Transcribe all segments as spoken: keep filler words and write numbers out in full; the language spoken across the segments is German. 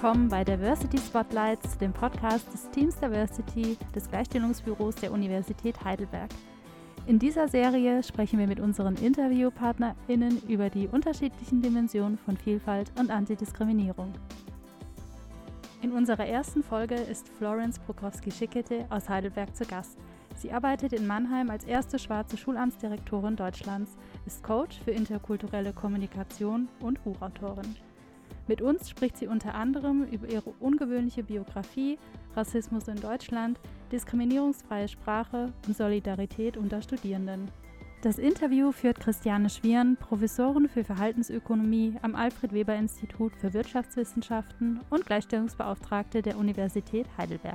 willkommen bei Diversity Spotlights, dem Podcast des Teams Diversity des Gleichstellungsbüros der Universität Heidelberg. In dieser Serie sprechen wir mit unseren InterviewpartnerInnen über die unterschiedlichen Dimensionen von Vielfalt und Antidiskriminierung. In unserer ersten Folge ist Florence Prokowski-Schickete aus Heidelberg zu Gast. Sie arbeitet in Mannheim als erste schwarze Schulamtsdirektorin Deutschlands, ist Coach für interkulturelle Kommunikation und Buchautorin. Mit uns spricht sie unter anderem über ihre ungewöhnliche Biografie, Rassismus in Deutschland, diskriminierungsfreie Sprache und Solidarität unter Studierenden. Das Interview führt Christiane Schwiern, Professorin für Verhaltensökonomie am Alfred-Weber-Institut für Wirtschaftswissenschaften und Gleichstellungsbeauftragte der Universität Heidelberg.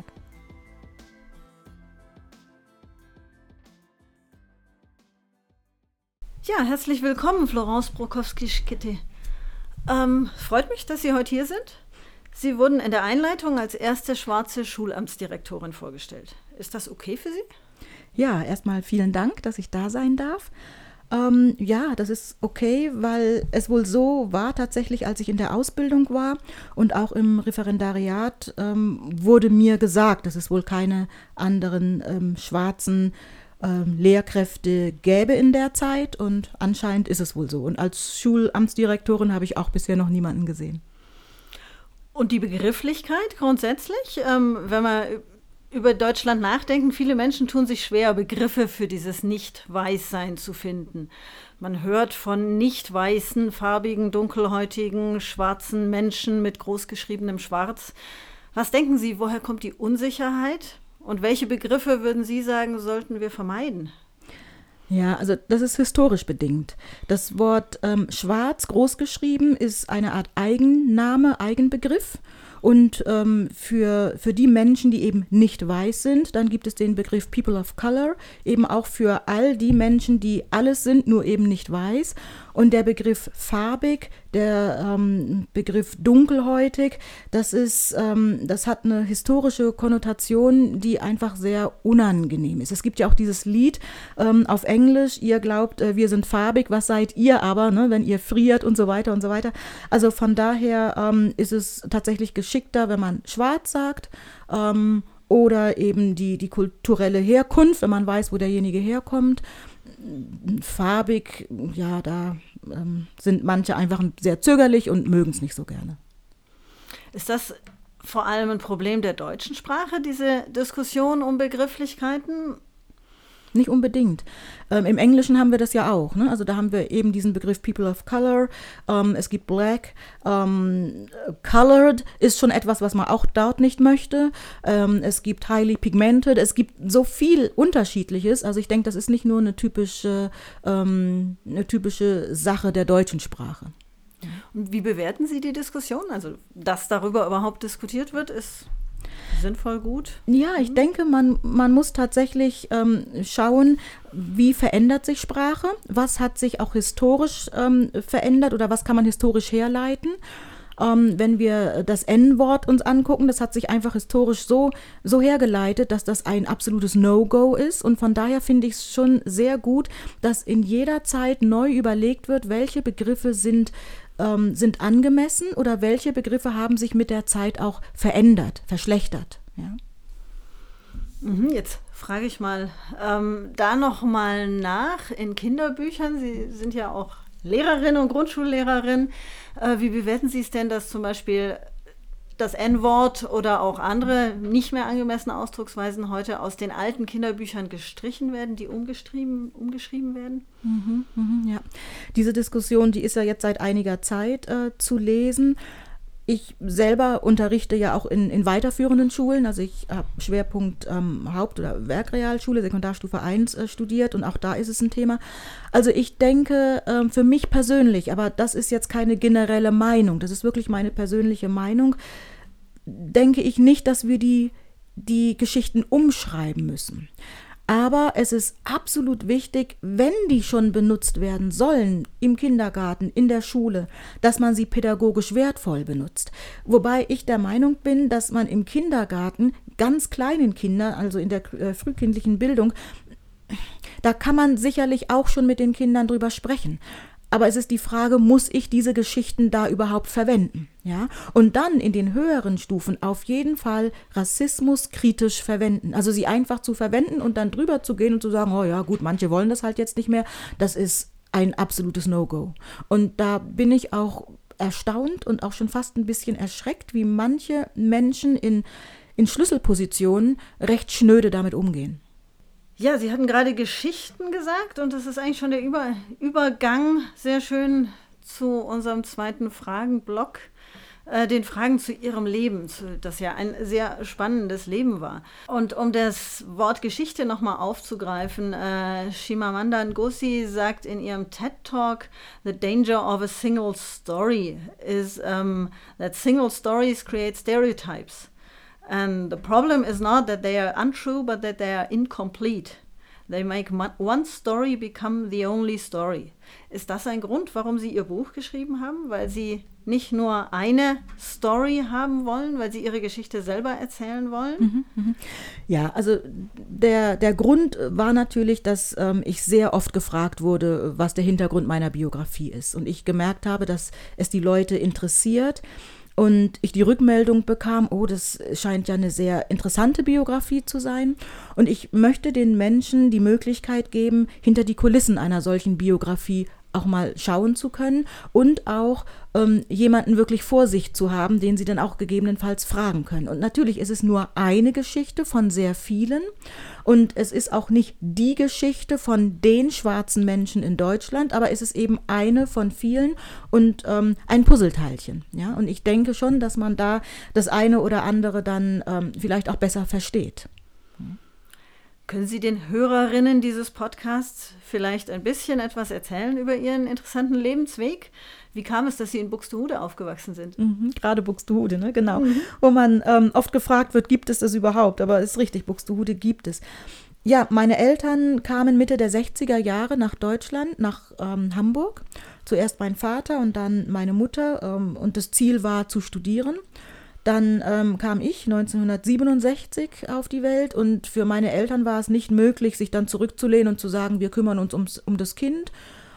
Ja, herzlich willkommen, Florence Prokowski-Schickete. Ähm, freut mich, dass Sie heute hier sind. Sie wurden in der Einleitung als erste schwarze Schulamtsdirektorin vorgestellt. Ist das okay für Sie? Ja, erstmal vielen Dank, dass ich da sein darf. Ähm, ja, das ist okay, weil es wohl so war tatsächlich, als ich in der Ausbildung war und auch im Referendariat ähm, wurde mir gesagt, dass es wohl keine anderen ähm, schwarzen ähm, Lehrkräfte gäbe in der Zeit und anscheinend ist es wohl so. Und als Schulamtsdirektorin habe ich auch bisher noch niemanden gesehen. Und die Begrifflichkeit grundsätzlich, ähm, wenn man über Deutschland nachdenken, viele Menschen tun sich schwer, Begriffe für dieses Nicht-Weiß-Sein zu finden. Man hört von nicht-weißen, farbigen, dunkelhäutigen, schwarzen Menschen mit großgeschriebenem Schwarz. Was denken Sie, woher kommt die Unsicherheit? Und welche Begriffe, würden Sie sagen, sollten wir vermeiden? Ja, also das ist historisch bedingt. Das Wort ähm, schwarz großgeschrieben ist eine Art Eigenname, Eigenbegriff. Und ähm, für, für die Menschen, die eben nicht weiß sind, dann gibt es den Begriff People of Color, eben auch für all die Menschen, die alles sind, nur eben nicht weiß. Und der Begriff farbig, der ähm, Begriff dunkelhäutig, das ist, ähm, das hat eine historische Konnotation, die einfach sehr unangenehm ist. Es gibt ja auch dieses Lied ähm, auf Englisch, ihr glaubt, äh, wir sind farbig, was seid ihr aber, ne, wenn ihr friert und so weiter und so weiter. Also von daher ähm, ist es tatsächlich geschickter, wenn man schwarz sagt, ähm, oder eben die, die kulturelle Herkunft, wenn man weiß, wo derjenige herkommt. Farbig, ja, da ähm, sind manche einfach sehr zögerlich und mögen es nicht so gerne. Ist das vor allem ein Problem der deutschen Sprache, diese Diskussion um Begrifflichkeiten? Nicht unbedingt. Ähm, Im Englischen haben wir das ja auch. Ne? Also da haben wir eben diesen Begriff People of Color. Ähm, es gibt Black. Ähm, colored ist schon etwas, was man auch dort nicht möchte. Ähm, es gibt Highly Pigmented. Es gibt so viel Unterschiedliches. Also ich denke, das ist nicht nur eine typische, ähm, eine typische Sache der deutschen Sprache. Und wie bewerten Sie die Diskussion? Also, dass darüber überhaupt diskutiert wird, ist sinnvoll, gut? Ja, ich denke, man, man muss tatsächlich ähm, schauen, wie verändert sich Sprache, was hat sich auch historisch ähm, verändert oder was kann man historisch herleiten. Ähm, wenn wir das En-Wort uns angucken, das hat sich einfach historisch so, so hergeleitet, dass das ein absolutes No-Go ist. Und von daher finde ich es schon sehr gut, dass in jeder Zeit neu überlegt wird, welche Begriffe sind ähm, sind angemessen oder welche Begriffe haben sich mit der Zeit auch verändert, verschlechtert. Ja. Mhm, jetzt frage ich mal ähm, da noch mal nach in Kinderbüchern. Sie sind ja auch Lehrerin und Grundschullehrerin. Äh, wie bewerten Sie es denn, dass zum Beispiel das En-Wort oder auch andere nicht mehr angemessene Ausdrucksweisen heute aus den alten Kinderbüchern gestrichen werden, die umgeschrieben, umgeschrieben werden? Mhm, mhm, ja. Diese Diskussion, die ist ja jetzt seit einiger Zeit äh, zu lesen. Ich selber unterrichte ja auch in, in weiterführenden Schulen, also ich habe Schwerpunkt ähm, Haupt- oder Werkrealschule, Sekundarstufe eins äh, studiert und auch da ist es ein Thema. Also ich denke ähm, für mich persönlich, aber das ist jetzt keine generelle Meinung, das ist wirklich meine persönliche Meinung, denke ich nicht, dass wir die, die Geschichten umschreiben müssen. Aber es ist absolut wichtig, wenn die schon benutzt werden sollen, im Kindergarten, in der Schule, dass man sie pädagogisch wertvoll benutzt. Wobei ich der Meinung bin, dass man im Kindergarten ganz kleinen Kindern, also in der äh, frühkindlichen Bildung, da kann man sicherlich auch schon mit den Kindern drüber sprechen. Aber es ist die Frage, muss ich diese Geschichten da überhaupt verwenden? Ja? Und dann in den höheren Stufen auf jeden Fall Rassismus kritisch verwenden. Also sie einfach zu verwenden und dann drüber zu gehen und zu sagen, oh ja gut, manche wollen das halt jetzt nicht mehr. Das ist ein absolutes No-Go. Und da bin ich auch erstaunt und auch schon fast ein bisschen erschreckt, wie manche Menschen in, in Schlüsselpositionen recht schnöde damit umgehen. Ja, Sie hatten gerade Geschichten gesagt und das ist eigentlich schon der Über- Übergang sehr schön zu unserem zweiten Fragenblock, äh, den Fragen zu Ihrem Leben, zu, das ja ein sehr spannendes Leben war. Und um das Wort Geschichte nochmal aufzugreifen, äh, Chimamanda Ngozi sagt in ihrem TED-Talk, "The danger of a single story is um, that single stories create stereotypes. And the problem is not that they are untrue, but that they are incomplete. They make one story become the only story." Ist das ein Grund, warum Sie Ihr Buch geschrieben haben? Weil Sie nicht nur eine Story haben wollen, weil Sie Ihre Geschichte selber erzählen wollen? Mhm, mhm. Ja, also der, der Grund war natürlich, dass ähm, ich sehr oft gefragt wurde, was der Hintergrund meiner Biografie ist. Und ich gemerkt habe, dass es die Leute interessiert. Und ich die Rückmeldung bekam, oh, das scheint ja eine sehr interessante Biografie zu sein. Und ich möchte den Menschen die Möglichkeit geben, hinter die Kulissen einer solchen Biografie auch mal schauen zu können und auch ähm, jemanden wirklich vor sich zu haben, den sie dann auch gegebenenfalls fragen können. Und natürlich ist es nur eine Geschichte von sehr vielen und es ist auch nicht die Geschichte von den schwarzen Menschen in Deutschland, aber es ist eben eine von vielen und ähm, ein Puzzleteilchen. Ja? Und ich denke schon, dass man da das eine oder andere dann ähm, vielleicht auch besser versteht. Können Sie den Hörerinnen dieses Podcasts vielleicht ein bisschen etwas erzählen über Ihren interessanten Lebensweg? Wie kam es, dass Sie in Buxtehude aufgewachsen sind? Mhm, gerade Buxtehude, ne? Genau. Mhm. Wo man ähm, oft gefragt wird, gibt es das überhaupt? Aber es ist richtig, Buxtehude gibt es. Ja, meine Eltern kamen Mitte der sechziger Jahre nach Deutschland, nach ähm, Hamburg. Zuerst mein Vater und dann meine Mutter. Ähm, und das Ziel war, zu studieren. Dann ähm, kam ich neunzehnhundertsiebenundsechzig auf die Welt und für meine Eltern war es nicht möglich, sich dann zurückzulehnen und zu sagen, wir kümmern uns ums, um das Kind.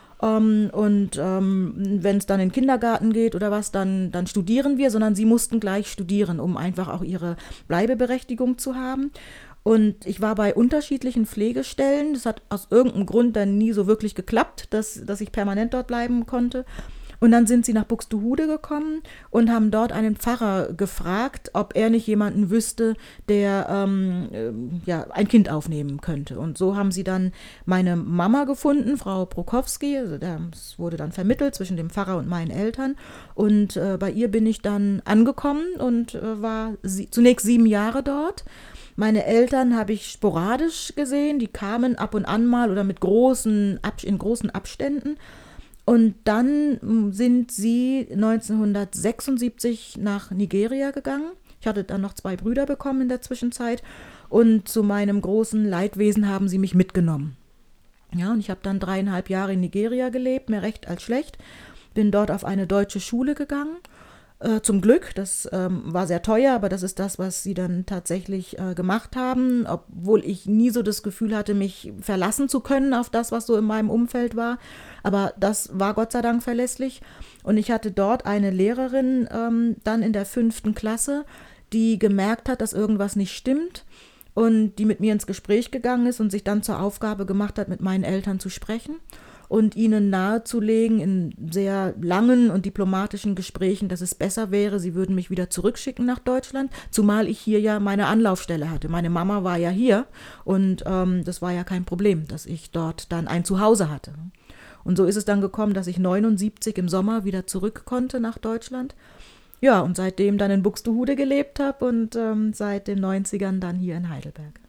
Ähm, und ähm, wenn es dann in den Kindergarten geht oder was, dann, dann studieren wir, sondern sie mussten gleich studieren, um einfach auch ihre Bleibeberechtigung zu haben. Und ich war bei unterschiedlichen Pflegestellen. Das hat aus irgendeinem Grund dann nie so wirklich geklappt, dass, dass ich permanent dort bleiben konnte. Und dann sind sie nach Buxtehude gekommen und haben dort einen Pfarrer gefragt, ob er nicht jemanden wüsste, der ähm, äh, ja, ein Kind aufnehmen könnte. Und so haben sie dann meine Mama gefunden, Frau Prokowski. Also das wurde dann vermittelt zwischen dem Pfarrer und meinen Eltern. Und äh, bei ihr bin ich dann angekommen und äh, war sie, zunächst sieben Jahre dort. Meine Eltern habe ich sporadisch gesehen, die kamen ab und an mal oder mit großen, in großen Abständen. Und dann sind sie neunzehnhundertsechsundsiebzig nach Nigeria gegangen. Ich hatte dann noch zwei Brüder bekommen in der Zwischenzeit. Und zu meinem großen Leidwesen haben sie mich mitgenommen. Ja, und ich habe dann dreieinhalb Jahre in Nigeria gelebt, mehr recht als schlecht. Bin dort auf eine deutsche Schule gegangen. Äh, zum Glück, das ähm, war sehr teuer, aber das ist das, was sie dann tatsächlich äh, gemacht haben, obwohl ich nie so das Gefühl hatte, mich verlassen zu können auf das, was so in meinem Umfeld war. Aber das war Gott sei Dank verlässlich. Und ich hatte dort eine Lehrerin ähm, dann in der fünften Klasse, die gemerkt hat, dass irgendwas nicht stimmt und die mit mir ins Gespräch gegangen ist und sich dann zur Aufgabe gemacht hat, mit meinen Eltern zu sprechen und ihnen nahezulegen in sehr langen und diplomatischen Gesprächen, dass es besser wäre, sie würden mich wieder zurückschicken nach Deutschland, zumal ich hier ja meine Anlaufstelle hatte. Meine Mama war ja hier und ähm, das war ja kein Problem, dass ich dort dann ein Zuhause hatte. Und so ist es dann gekommen, dass ich neunundsiebzig im Sommer wieder zurück konnte nach Deutschland. Ja, und seitdem dann in Buxtehude gelebt habe und ähm, seit den neunzigern dann hier in Heidelberg.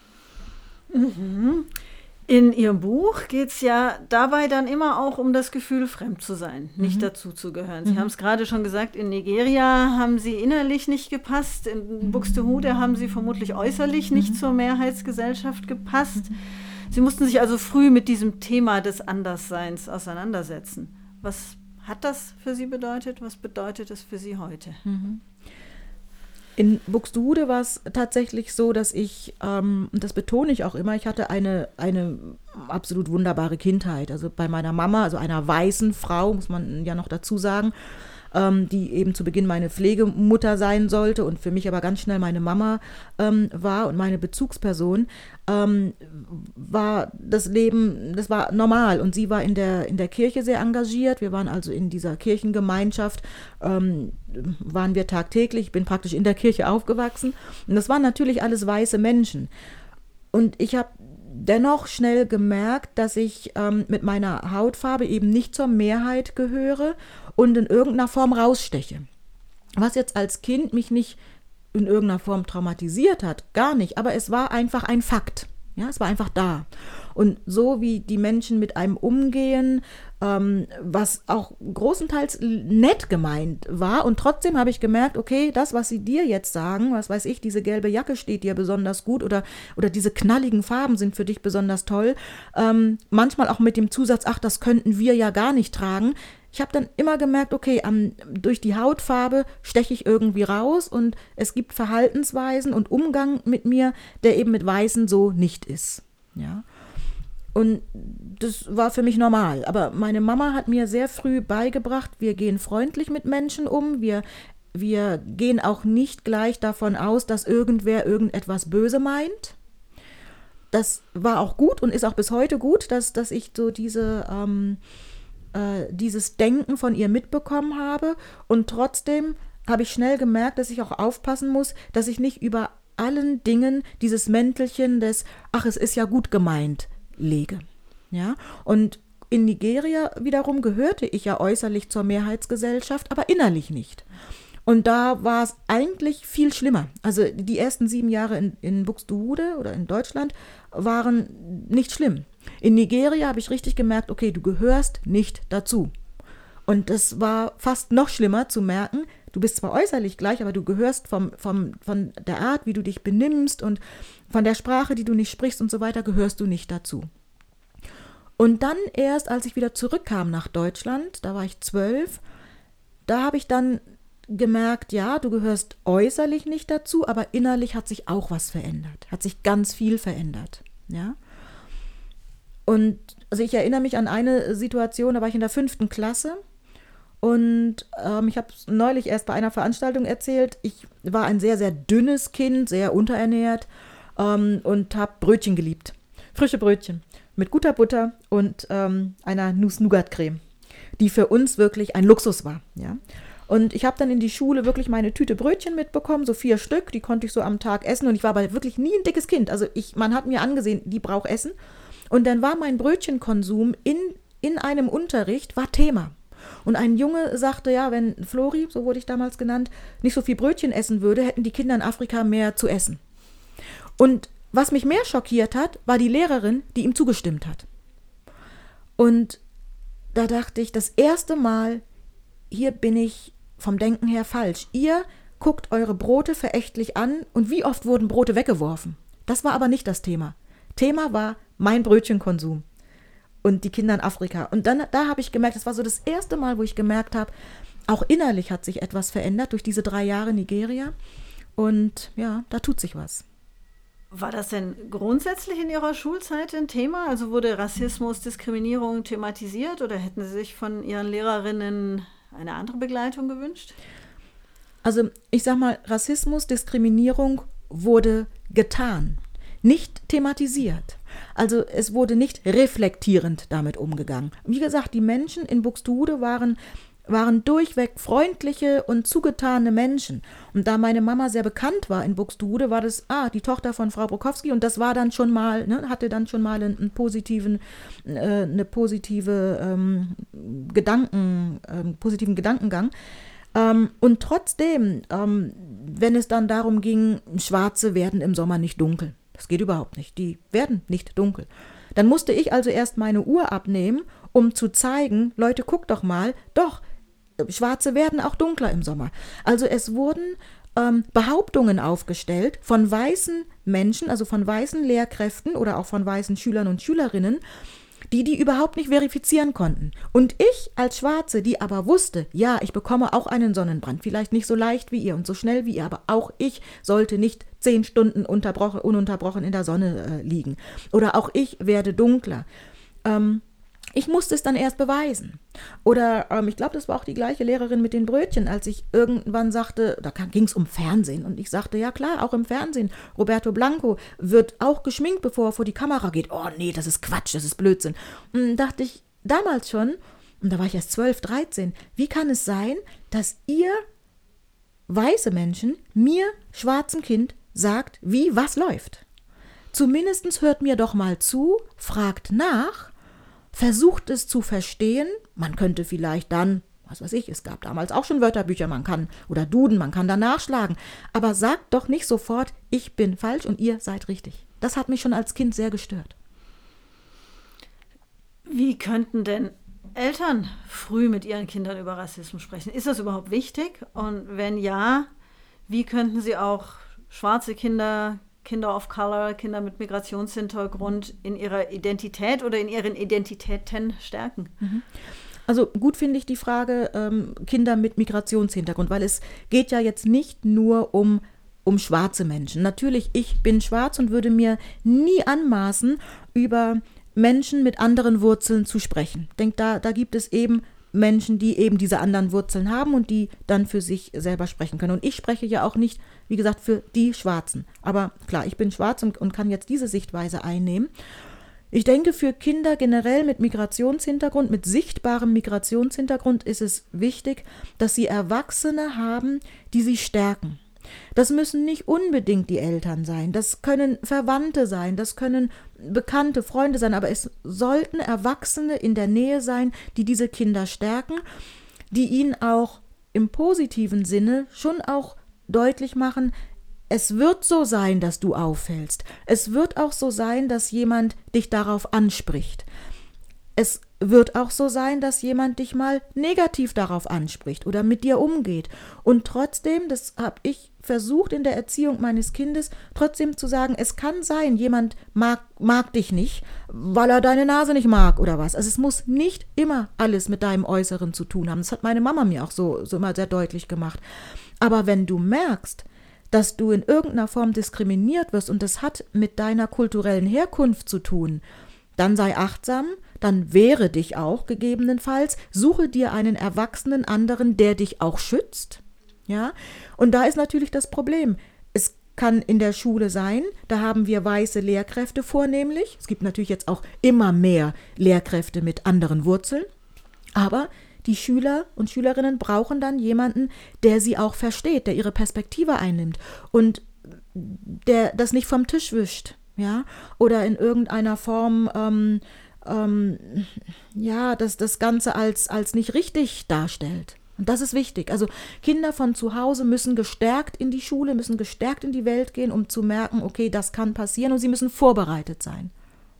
Mhm. In Ihrem Buch geht es ja dabei dann immer auch um das Gefühl, fremd zu sein, nicht mhm. dazu zu gehören. Sie mhm. haben es gerade schon gesagt, in Nigeria haben Sie innerlich nicht gepasst, in Buxtehude haben Sie vermutlich äußerlich mhm. nicht zur Mehrheitsgesellschaft gepasst. Mhm. Sie mussten sich also früh mit diesem Thema des Andersseins auseinandersetzen. Was hat das für Sie bedeutet? Was bedeutet es für Sie heute? Mhm. In Buxtehude war es tatsächlich so, dass ich, ähm, und das betone ich auch immer, ich hatte eine, eine absolut wunderbare Kindheit. Also bei meiner Mama, also einer weißen Frau, muss man ja noch dazu sagen, ähm, die eben zu Beginn meine Pflegemutter sein sollte und für mich aber ganz schnell meine Mama ähm, war und meine Bezugsperson, ähm, war das Leben, das war normal. Und sie war in der, in der Kirche sehr engagiert. Wir waren also in dieser Kirchengemeinschaft, ähm, waren wir tagtäglich. Ich bin praktisch in der Kirche aufgewachsen. Und das waren natürlich alles weiße Menschen. Und ich habe dennoch schnell gemerkt, dass ich ähm, mit meiner Hautfarbe eben nicht zur Mehrheit gehöre und in irgendeiner Form raussteche. Was jetzt als Kind mich nicht in irgendeiner Form traumatisiert hat, gar nicht, aber es war einfach ein Fakt. Ja, es war einfach da. Und so wie die Menschen mit einem umgehen, ähm, was auch großenteils nett gemeint war, und trotzdem habe ich gemerkt, okay, das, was sie dir jetzt sagen, was weiß ich, diese gelbe Jacke steht dir besonders gut oder, oder diese knalligen Farben sind für dich besonders toll, ähm, manchmal auch mit dem Zusatz, ach, das könnten wir ja gar nicht tragen. Ich habe dann immer gemerkt, okay, um, durch die Hautfarbe steche ich irgendwie raus und es gibt Verhaltensweisen und Umgang mit mir, der eben mit Weißen so nicht ist. Ja. Und das war für mich normal. Aber meine Mama hat mir sehr früh beigebracht, wir gehen freundlich mit Menschen um, wir, wir gehen auch nicht gleich davon aus, dass irgendwer irgendetwas böse meint. Das war auch gut und ist auch bis heute gut, dass, dass ich so diese... Ähm, dieses Denken von ihr mitbekommen habe und trotzdem habe ich schnell gemerkt, dass ich auch aufpassen muss, dass ich nicht über allen Dingen dieses Mäntelchen des, ach, es ist ja gut gemeint, lege. Ja? Und in Nigeria wiederum gehörte ich ja äußerlich zur Mehrheitsgesellschaft, aber innerlich nicht. Und da war es eigentlich viel schlimmer. Also die ersten sieben Jahre in, in Buxtehude oder in Deutschland waren nicht schlimm. In Nigeria habe ich richtig gemerkt, okay, du gehörst nicht dazu. Und das war fast noch schlimmer zu merken, du bist zwar äußerlich gleich, aber du gehörst vom, vom, von der Art, wie du dich benimmst und von der Sprache, die du nicht sprichst und so weiter, gehörst du nicht dazu. Und dann erst, als ich wieder zurückkam nach Deutschland, da war ich zwölf, da habe ich dann gemerkt, ja, du gehörst äußerlich nicht dazu, aber innerlich hat sich auch was verändert, hat sich ganz viel verändert, ja. Und also ich erinnere mich an eine Situation, da war ich in der fünften Klasse und ähm, ich habe es neulich erst bei einer Veranstaltung erzählt, ich war ein sehr, sehr dünnes Kind, sehr unterernährt ähm, und habe Brötchen geliebt, frische Brötchen mit guter Butter und ähm, einer Nuss-Nougat-Creme, die für uns wirklich ein Luxus war, ja. Und ich habe dann in die Schule wirklich meine Tüte Brötchen mitbekommen, so vier Stück, die konnte ich so am Tag essen und ich war aber wirklich nie ein dickes Kind, also ich, man hat mir angesehen, die braucht Essen. Und dann war mein Brötchenkonsum in, in einem Unterricht, war Thema. Und ein Junge sagte, ja, wenn Flori, so wurde ich damals genannt, nicht so viel Brötchen essen würde, hätten die Kinder in Afrika mehr zu essen. Und was mich mehr schockiert hat, war die Lehrerin, die ihm zugestimmt hat. Und da dachte ich, das erste Mal, hier bin ich vom Denken her falsch. Ihr guckt eure Brote verächtlich an und wie oft wurden Brote weggeworfen? Das war aber nicht das Thema. Thema war mein Brötchenkonsum und die Kinder in Afrika. Und dann, da habe ich gemerkt, das war so das erste Mal, wo ich gemerkt habe, auch innerlich hat sich etwas verändert durch diese drei Jahre Nigeria. Und ja, da tut sich was. War das denn grundsätzlich in Ihrer Schulzeit ein Thema? Also wurde Rassismus, Diskriminierung thematisiert oder hätten Sie sich von Ihren Lehrerinnen eine andere Begleitung gewünscht? Also ich sag mal, Rassismus, Diskriminierung wurde getan. Nicht thematisiert. Also es wurde nicht reflektierend damit umgegangen. Wie gesagt, die Menschen in Buxtehude waren, waren durchweg freundliche und zugetane Menschen. Und da meine Mama sehr bekannt war in Buxtehude, war das, ah, die Tochter von Frau Brokowski und das war dann schon mal, ne, hatte dann schon mal einen, einen positiven, äh, eine positive ähm, Gedanken, ähm, positiven Gedankengang. Ähm, und trotzdem, ähm, wenn es dann darum ging, Schwarze werden im Sommer nicht dunkel. Das geht überhaupt nicht. Die werden nicht dunkel. Dann musste ich also erst meine Uhr abnehmen, um zu zeigen, Leute, guckt doch mal, doch, Schwarze werden auch dunkler im Sommer. Also es wurden ähm, Behauptungen aufgestellt von weißen Menschen, also von weißen Lehrkräften oder auch von weißen Schülern und Schülerinnen, die die überhaupt nicht verifizieren konnten. Und ich als Schwarze, die aber wusste, ja, ich bekomme auch einen Sonnenbrand, vielleicht nicht so leicht wie ihr und so schnell wie ihr, aber auch ich sollte nicht zehn Stunden ununterbrochen in der Sonne äh, liegen. Oder auch ich werde dunkler. Ähm, Ich musste es dann erst beweisen. Oder ähm, ich glaube, das war auch die gleiche Lehrerin mit den Brötchen, als ich irgendwann sagte, da ging es um Fernsehen. Und ich sagte, ja klar, auch im Fernsehen. Roberto Blanco wird auch geschminkt, bevor er vor die Kamera geht. Oh nee, das ist Quatsch, das ist Blödsinn. Und dann dachte ich damals schon, und da war ich erst zwölf, dreizehn, wie kann es sein, dass ihr weiße Menschen mir, schwarzem Kind, sagt, wie was läuft? Zumindest hört mir doch mal zu, fragt nach, versucht es zu verstehen, man könnte vielleicht dann, was weiß ich, es gab damals auch schon Wörterbücher, man kann, oder Duden, man kann da nachschlagen, aber sagt doch nicht sofort, ich bin falsch und ihr seid richtig. Das hat mich schon als Kind sehr gestört. Wie könnten denn Eltern früh mit ihren Kindern über Rassismus sprechen? Ist das überhaupt wichtig? Und wenn ja, wie könnten sie auch schwarze Kinder, Kinder of Color, Kinder mit Migrationshintergrund in ihrer Identität oder in ihren Identitäten stärken? Also gut finde ich die Frage ähm, Kinder mit Migrationshintergrund, weil es geht ja jetzt nicht nur um, um schwarze Menschen. Natürlich, ich bin schwarz und würde mir nie anmaßen, über Menschen mit anderen Wurzeln zu sprechen. Ich denke, da, da gibt es eben Menschen, die eben diese anderen Wurzeln haben und die dann für sich selber sprechen können. Und ich spreche ja auch nicht, wie gesagt, für die Schwarzen. Aber klar, ich bin schwarz und, und kann jetzt diese Sichtweise einnehmen. Ich denke, für Kinder generell mit Migrationshintergrund, mit sichtbarem Migrationshintergrund ist es wichtig, dass sie Erwachsene haben, die sie stärken. Das müssen nicht unbedingt die Eltern sein, das können Verwandte sein, das können bekannte Freunde sein, aber es sollten Erwachsene in der Nähe sein, die diese Kinder stärken, die ihnen auch im positiven Sinne schon auch deutlich machen, es wird so sein, dass du auffällst. Es wird auch so sein, dass jemand dich darauf anspricht. Es wird auch so sein, dass jemand dich mal negativ darauf anspricht oder mit dir umgeht. Und trotzdem, das habe ich versucht in der Erziehung meines Kindes, trotzdem zu sagen, es kann sein, jemand mag, mag dich nicht, weil er deine Nase nicht mag oder was. Also es muss nicht immer alles mit deinem Äußeren zu tun haben. Das hat meine Mama mir auch so, so immer sehr deutlich gemacht. Aber wenn du merkst, dass du in irgendeiner Form diskriminiert wirst und das hat mit deiner kulturellen Herkunft zu tun, dann sei achtsam, dann wehre dich auch gegebenenfalls, suche dir einen erwachsenen anderen, der dich auch schützt. Ja? Und da ist natürlich das Problem. Es kann in der Schule sein, da haben wir weiße Lehrkräfte vornehmlich. Es gibt natürlich jetzt auch immer mehr Lehrkräfte mit anderen Wurzeln, aber die Schüler und Schülerinnen brauchen dann jemanden, der sie auch versteht, der ihre Perspektive einnimmt und der das nicht vom Tisch wischt, ja, oder in irgendeiner Form ähm, ähm, ja, das, das Ganze als, als nicht richtig darstellt. Und das ist wichtig. Also Kinder von zu Hause müssen gestärkt in die Schule, müssen gestärkt in die Welt gehen, um zu merken, okay, das kann passieren und sie müssen vorbereitet sein.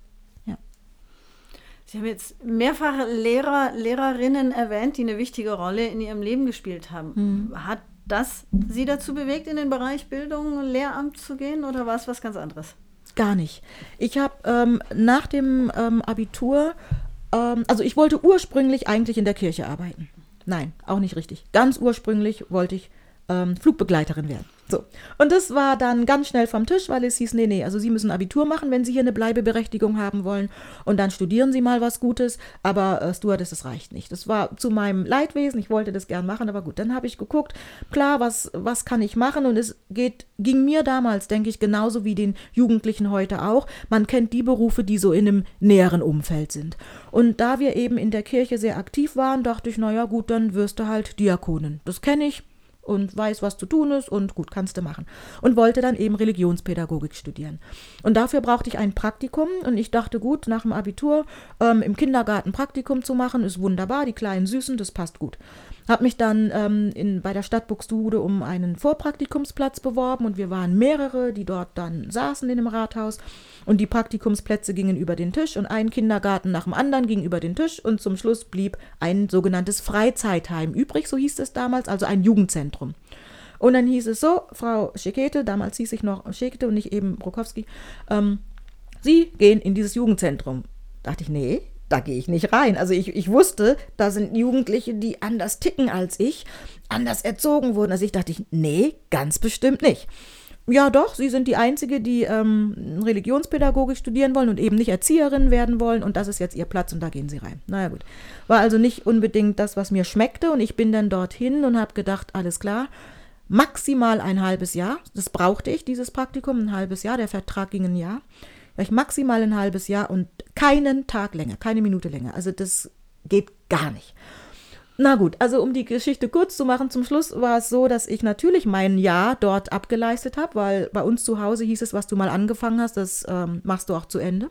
Sie haben jetzt mehrfach Lehrer, Lehrerinnen erwähnt, die eine wichtige Rolle in ihrem Leben gespielt haben. Mhm. Hat das Sie dazu bewegt, in den Bereich Bildung, Lehramt zu gehen oder war es was ganz anderes? Gar nicht. Ich habe ähm, nach dem ähm, Abitur, ähm, also ich wollte ursprünglich eigentlich in der Kirche arbeiten. Nein, auch nicht richtig. Ganz ursprünglich wollte ich ähm, Flugbegleiterin werden. So. Und das war dann ganz schnell vom Tisch, weil es hieß, nee, nee, also Sie müssen Abitur machen, wenn Sie hier eine Bleibeberechtigung haben wollen und dann studieren Sie mal was Gutes, aber äh, Stewardess, das reicht nicht. Das war zu meinem Leidwesen, ich wollte das gern machen, aber gut, dann habe ich geguckt, klar, was, was kann ich machen und es geht, ging mir damals, denke ich, genauso wie den Jugendlichen heute auch, man kennt die Berufe, die so in einem näheren Umfeld sind. Und da wir eben in der Kirche sehr aktiv waren, dachte ich, naja gut, dann wirst du halt Diakonin. Das kenne ich. Und weiß, was zu tun ist und gut, kannst du machen. Und wollte dann eben Religionspädagogik studieren. Und dafür brauchte ich ein Praktikum und ich dachte, gut, nach dem Abitur ähm, im Kindergarten Praktikum zu machen, ist wunderbar, die kleinen Süßen, das passt gut. Habe mich dann ähm, in, bei der Stadt Buxtehude um einen Vorpraktikumsplatz beworben und wir waren mehrere, die dort dann saßen in dem Rathaus und die Praktikumsplätze gingen über den Tisch und ein Kindergarten nach dem anderen ging über den Tisch und zum Schluss blieb ein sogenanntes Freizeitheim übrig, so hieß es damals, also ein Jugendzentrum. Und dann hieß es so, Frau Schekete, damals hieß ich noch Schekete und nicht eben Brokowski, ähm, Sie gehen in dieses Jugendzentrum. Da dachte ich, nee, da gehe ich nicht rein. Also ich, ich wusste, da sind Jugendliche, die anders ticken als ich, anders erzogen wurden. Also ich dachte, ich, nee, ganz bestimmt nicht. Ja doch, sie sind die Einzige, die ähm, Religionspädagogik studieren wollen und eben nicht Erzieherin werden wollen und das ist jetzt ihr Platz und da gehen sie rein. Naja gut, war also nicht unbedingt das, was mir schmeckte und ich bin dann dorthin und habe gedacht, alles klar, maximal ein halbes Jahr, das brauchte ich, dieses Praktikum, ein halbes Jahr, der Vertrag ging ein Jahr, ich maximal ein halbes Jahr und keinen Tag länger, keine Minute länger, also das geht gar nicht. Na gut, also um die Geschichte kurz zu machen, zum Schluss war es so, dass ich natürlich mein Jahr dort abgeleistet habe, weil bei uns zu Hause hieß es, was du mal angefangen hast, das ähm, machst du auch zu Ende.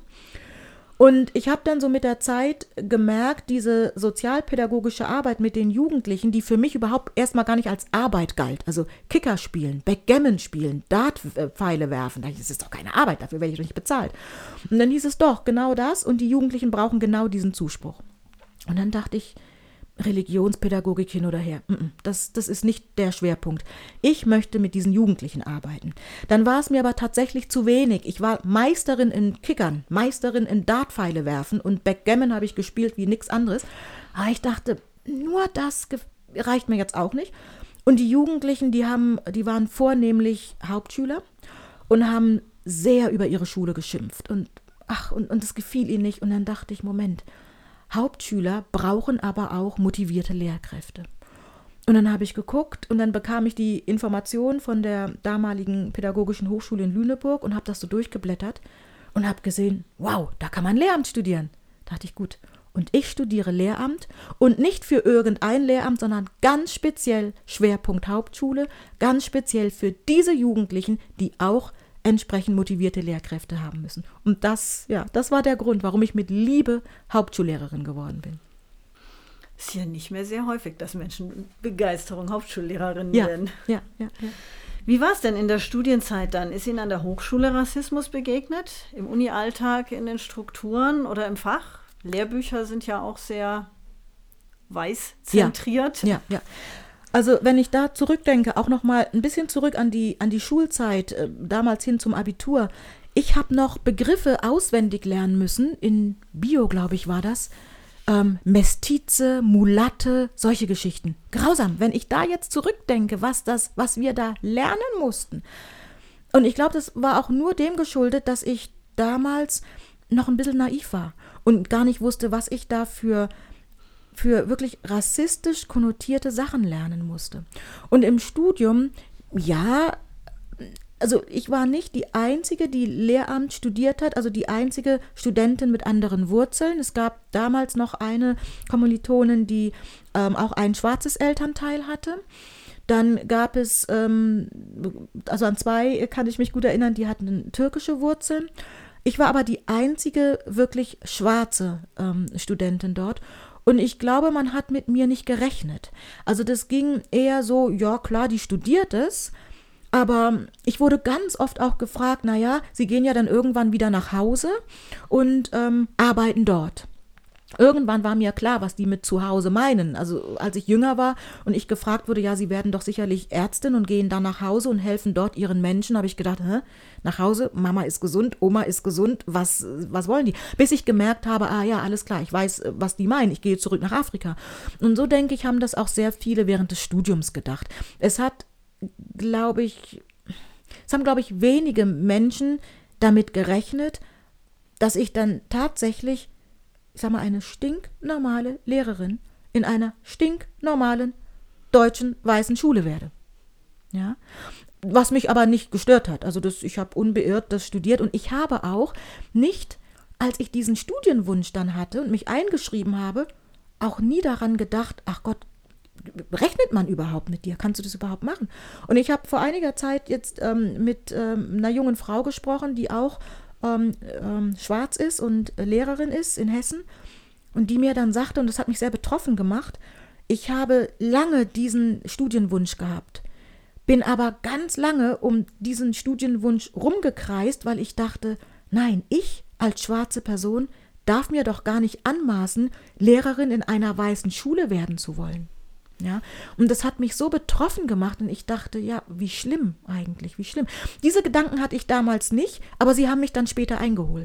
Und ich habe dann so mit der Zeit gemerkt, diese sozialpädagogische Arbeit mit den Jugendlichen, die für mich überhaupt erstmal gar nicht als Arbeit galt, also Kicker spielen, Backgammon spielen, Dartpfeile werfen, das ist doch keine Arbeit, dafür werde ich doch nicht bezahlt. Und dann hieß es doch, genau das und die Jugendlichen brauchen genau diesen Zuspruch. Und dann dachte ich, Religionspädagogik hin oder her. Das, das ist nicht der Schwerpunkt. Ich möchte mit diesen Jugendlichen arbeiten. Dann war es mir aber tatsächlich zu wenig. Ich war Meisterin in Kickern, Meisterin in Dartpfeile werfen und Backgammon habe ich gespielt wie nichts anderes. Aber ich dachte, nur das reicht mir jetzt auch nicht. Und die Jugendlichen, die haben, die waren vornehmlich Hauptschüler und haben sehr über ihre Schule geschimpft. Und ach, und, und das gefiel ihnen nicht. Und dann dachte ich, Moment, Hauptschüler brauchen aber auch motivierte Lehrkräfte. Und dann habe ich geguckt und dann bekam ich die Information von der damaligen Pädagogischen Hochschule in Lüneburg und habe das so durchgeblättert und habe gesehen, wow, da kann man Lehramt studieren. Da dachte ich, gut, und ich studiere Lehramt und nicht für irgendein Lehramt, sondern ganz speziell Schwerpunkt Hauptschule, ganz speziell für diese Jugendlichen, die auch entsprechend motivierte Lehrkräfte haben müssen. Und das, ja, das war der Grund, warum ich mit Liebe Hauptschullehrerin geworden bin. Ist ja nicht mehr sehr häufig, dass Menschen mit Begeisterung Hauptschullehrerinnen ja, werden. Ja, ja, ja. Wie war es denn in der Studienzeit dann? Ist Ihnen an der Hochschule Rassismus begegnet? Im Uni-Alltag, in den Strukturen oder im Fach? Lehrbücher sind ja auch sehr weiß zentriert. Ja, ja, ja. Also wenn ich da zurückdenke, auch noch mal ein bisschen zurück an die, an die Schulzeit, äh, damals hin zum Abitur. Ich habe noch Begriffe auswendig lernen müssen, in Bio, glaube ich, war das. Ähm, Mestize, Mulatte, solche Geschichten. Grausam, wenn ich da jetzt zurückdenke, was, das, was wir da lernen mussten. Und ich glaube, das war auch nur dem geschuldet, dass ich damals noch ein bisschen naiv war und gar nicht wusste, was ich da für für wirklich rassistisch konnotierte Sachen lernen musste. Und im Studium, ja, also ich war nicht die Einzige, die Lehramt studiert hat, also die einzige Studentin mit anderen Wurzeln. Es gab damals noch eine Kommilitonin, die ähm, auch ein schwarzes Elternteil hatte. Dann gab es, ähm, also an zwei kann ich mich gut erinnern, die hatten türkische Wurzeln. Ich war aber die einzige wirklich schwarze ähm, Studentin dort. Und ich glaube, man hat mit mir nicht gerechnet. Also das ging eher so, ja klar, die studiert es, aber ich wurde ganz oft auch gefragt, naja, sie gehen ja dann irgendwann wieder nach Hause und ähm, arbeiten dort. Irgendwann war mir klar, was die mit zu Hause meinen. Also als ich jünger war und ich gefragt wurde, ja, sie werden doch sicherlich Ärztin und gehen dann nach Hause und helfen dort ihren Menschen, habe ich gedacht, hä, nach Hause, Mama ist gesund, Oma ist gesund, was, was wollen die? Bis ich gemerkt habe, ah ja, alles klar, ich weiß, was die meinen, ich gehe zurück nach Afrika. Und so denke ich, haben das auch sehr viele während des Studiums gedacht. Es hat, glaube ich, es haben, glaube ich, wenige Menschen damit gerechnet, dass ich dann tatsächlich ich sag mal, eine stinknormale Lehrerin in einer stinknormalen deutschen weißen Schule werde. Ja? Was mich aber nicht gestört hat. Also das, ich habe unbeirrt das studiert und ich habe auch nicht, als ich diesen Studienwunsch dann hatte und mich eingeschrieben habe, auch nie daran gedacht, ach Gott, rechnet man überhaupt mit dir? Kannst du das überhaupt machen? Und ich habe vor einiger Zeit jetzt ähm, mit ähm, einer jungen Frau gesprochen, die auch Ähm, ähm, schwarz ist und Lehrerin ist in Hessen und die mir dann sagte, und das hat mich sehr betroffen gemacht, ich habe lange diesen Studienwunsch gehabt, bin aber ganz lange um diesen Studienwunsch rumgekreist, weil ich dachte, nein, ich als schwarze Person darf mir doch gar nicht anmaßen, Lehrerin in einer weißen Schule werden zu wollen. Ja, und das hat mich so betroffen gemacht und ich dachte, ja, wie schlimm eigentlich, wie schlimm. Diese Gedanken hatte ich damals nicht, aber sie haben mich dann später eingeholt.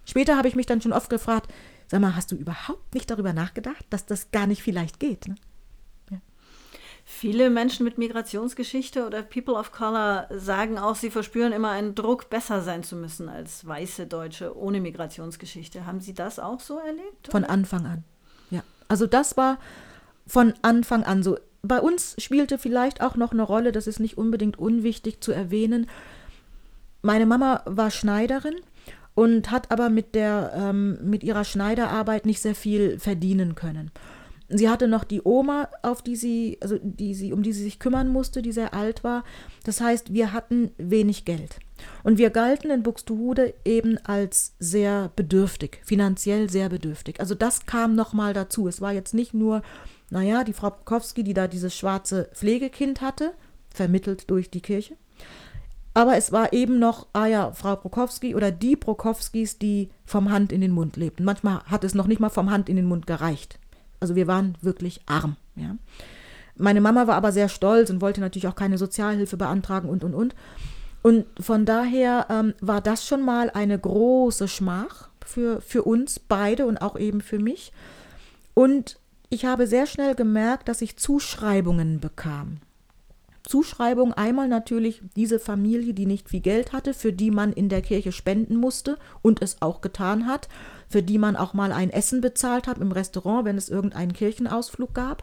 Später habe ich mich dann schon oft gefragt, sag mal, hast du überhaupt nicht darüber nachgedacht, dass das gar nicht vielleicht geht? Ne? Ja. Viele Menschen mit Migrationsgeschichte oder People of Color sagen auch, sie verspüren immer einen Druck, besser sein zu müssen als weiße Deutsche ohne Migrationsgeschichte. Haben Sie das auch so erlebt? Von oder? Anfang an, ja. Also das war von Anfang an so. Bei uns spielte vielleicht auch noch eine Rolle, das ist nicht unbedingt unwichtig zu erwähnen. Meine Mama war Schneiderin und hat aber mit, der, ähm, mit ihrer Schneiderarbeit nicht sehr viel verdienen können. Sie hatte noch die Oma, auf die sie, also die sie, um die sie sich kümmern musste, die sehr alt war. Das heißt, wir hatten wenig Geld. Und wir galten in Buxtehude eben als sehr bedürftig, finanziell sehr bedürftig. Also das kam nochmal dazu. Es war jetzt nicht nur, naja, die Frau Prokowski, die da dieses schwarze Pflegekind hatte, vermittelt durch die Kirche. Aber es war eben noch, ah ja, Frau Prokowski oder die Prokowskis, die vom Hand in den Mund lebten. Manchmal hat es noch nicht mal vom Hand in den Mund gereicht. Also wir waren wirklich arm. Ja. Meine Mama war aber sehr stolz und wollte natürlich auch keine Sozialhilfe beantragen und, und, und. Und von daher ähm, war das schon mal eine große Schmach für, für uns beide und auch eben für mich. Und ich habe sehr schnell gemerkt, dass ich Zuschreibungen bekam. Zuschreibung einmal natürlich diese Familie, die nicht viel Geld hatte, für die man in der Kirche spenden musste und es auch getan hat, für die man auch mal ein Essen bezahlt hat im Restaurant, wenn es irgendeinen Kirchenausflug gab.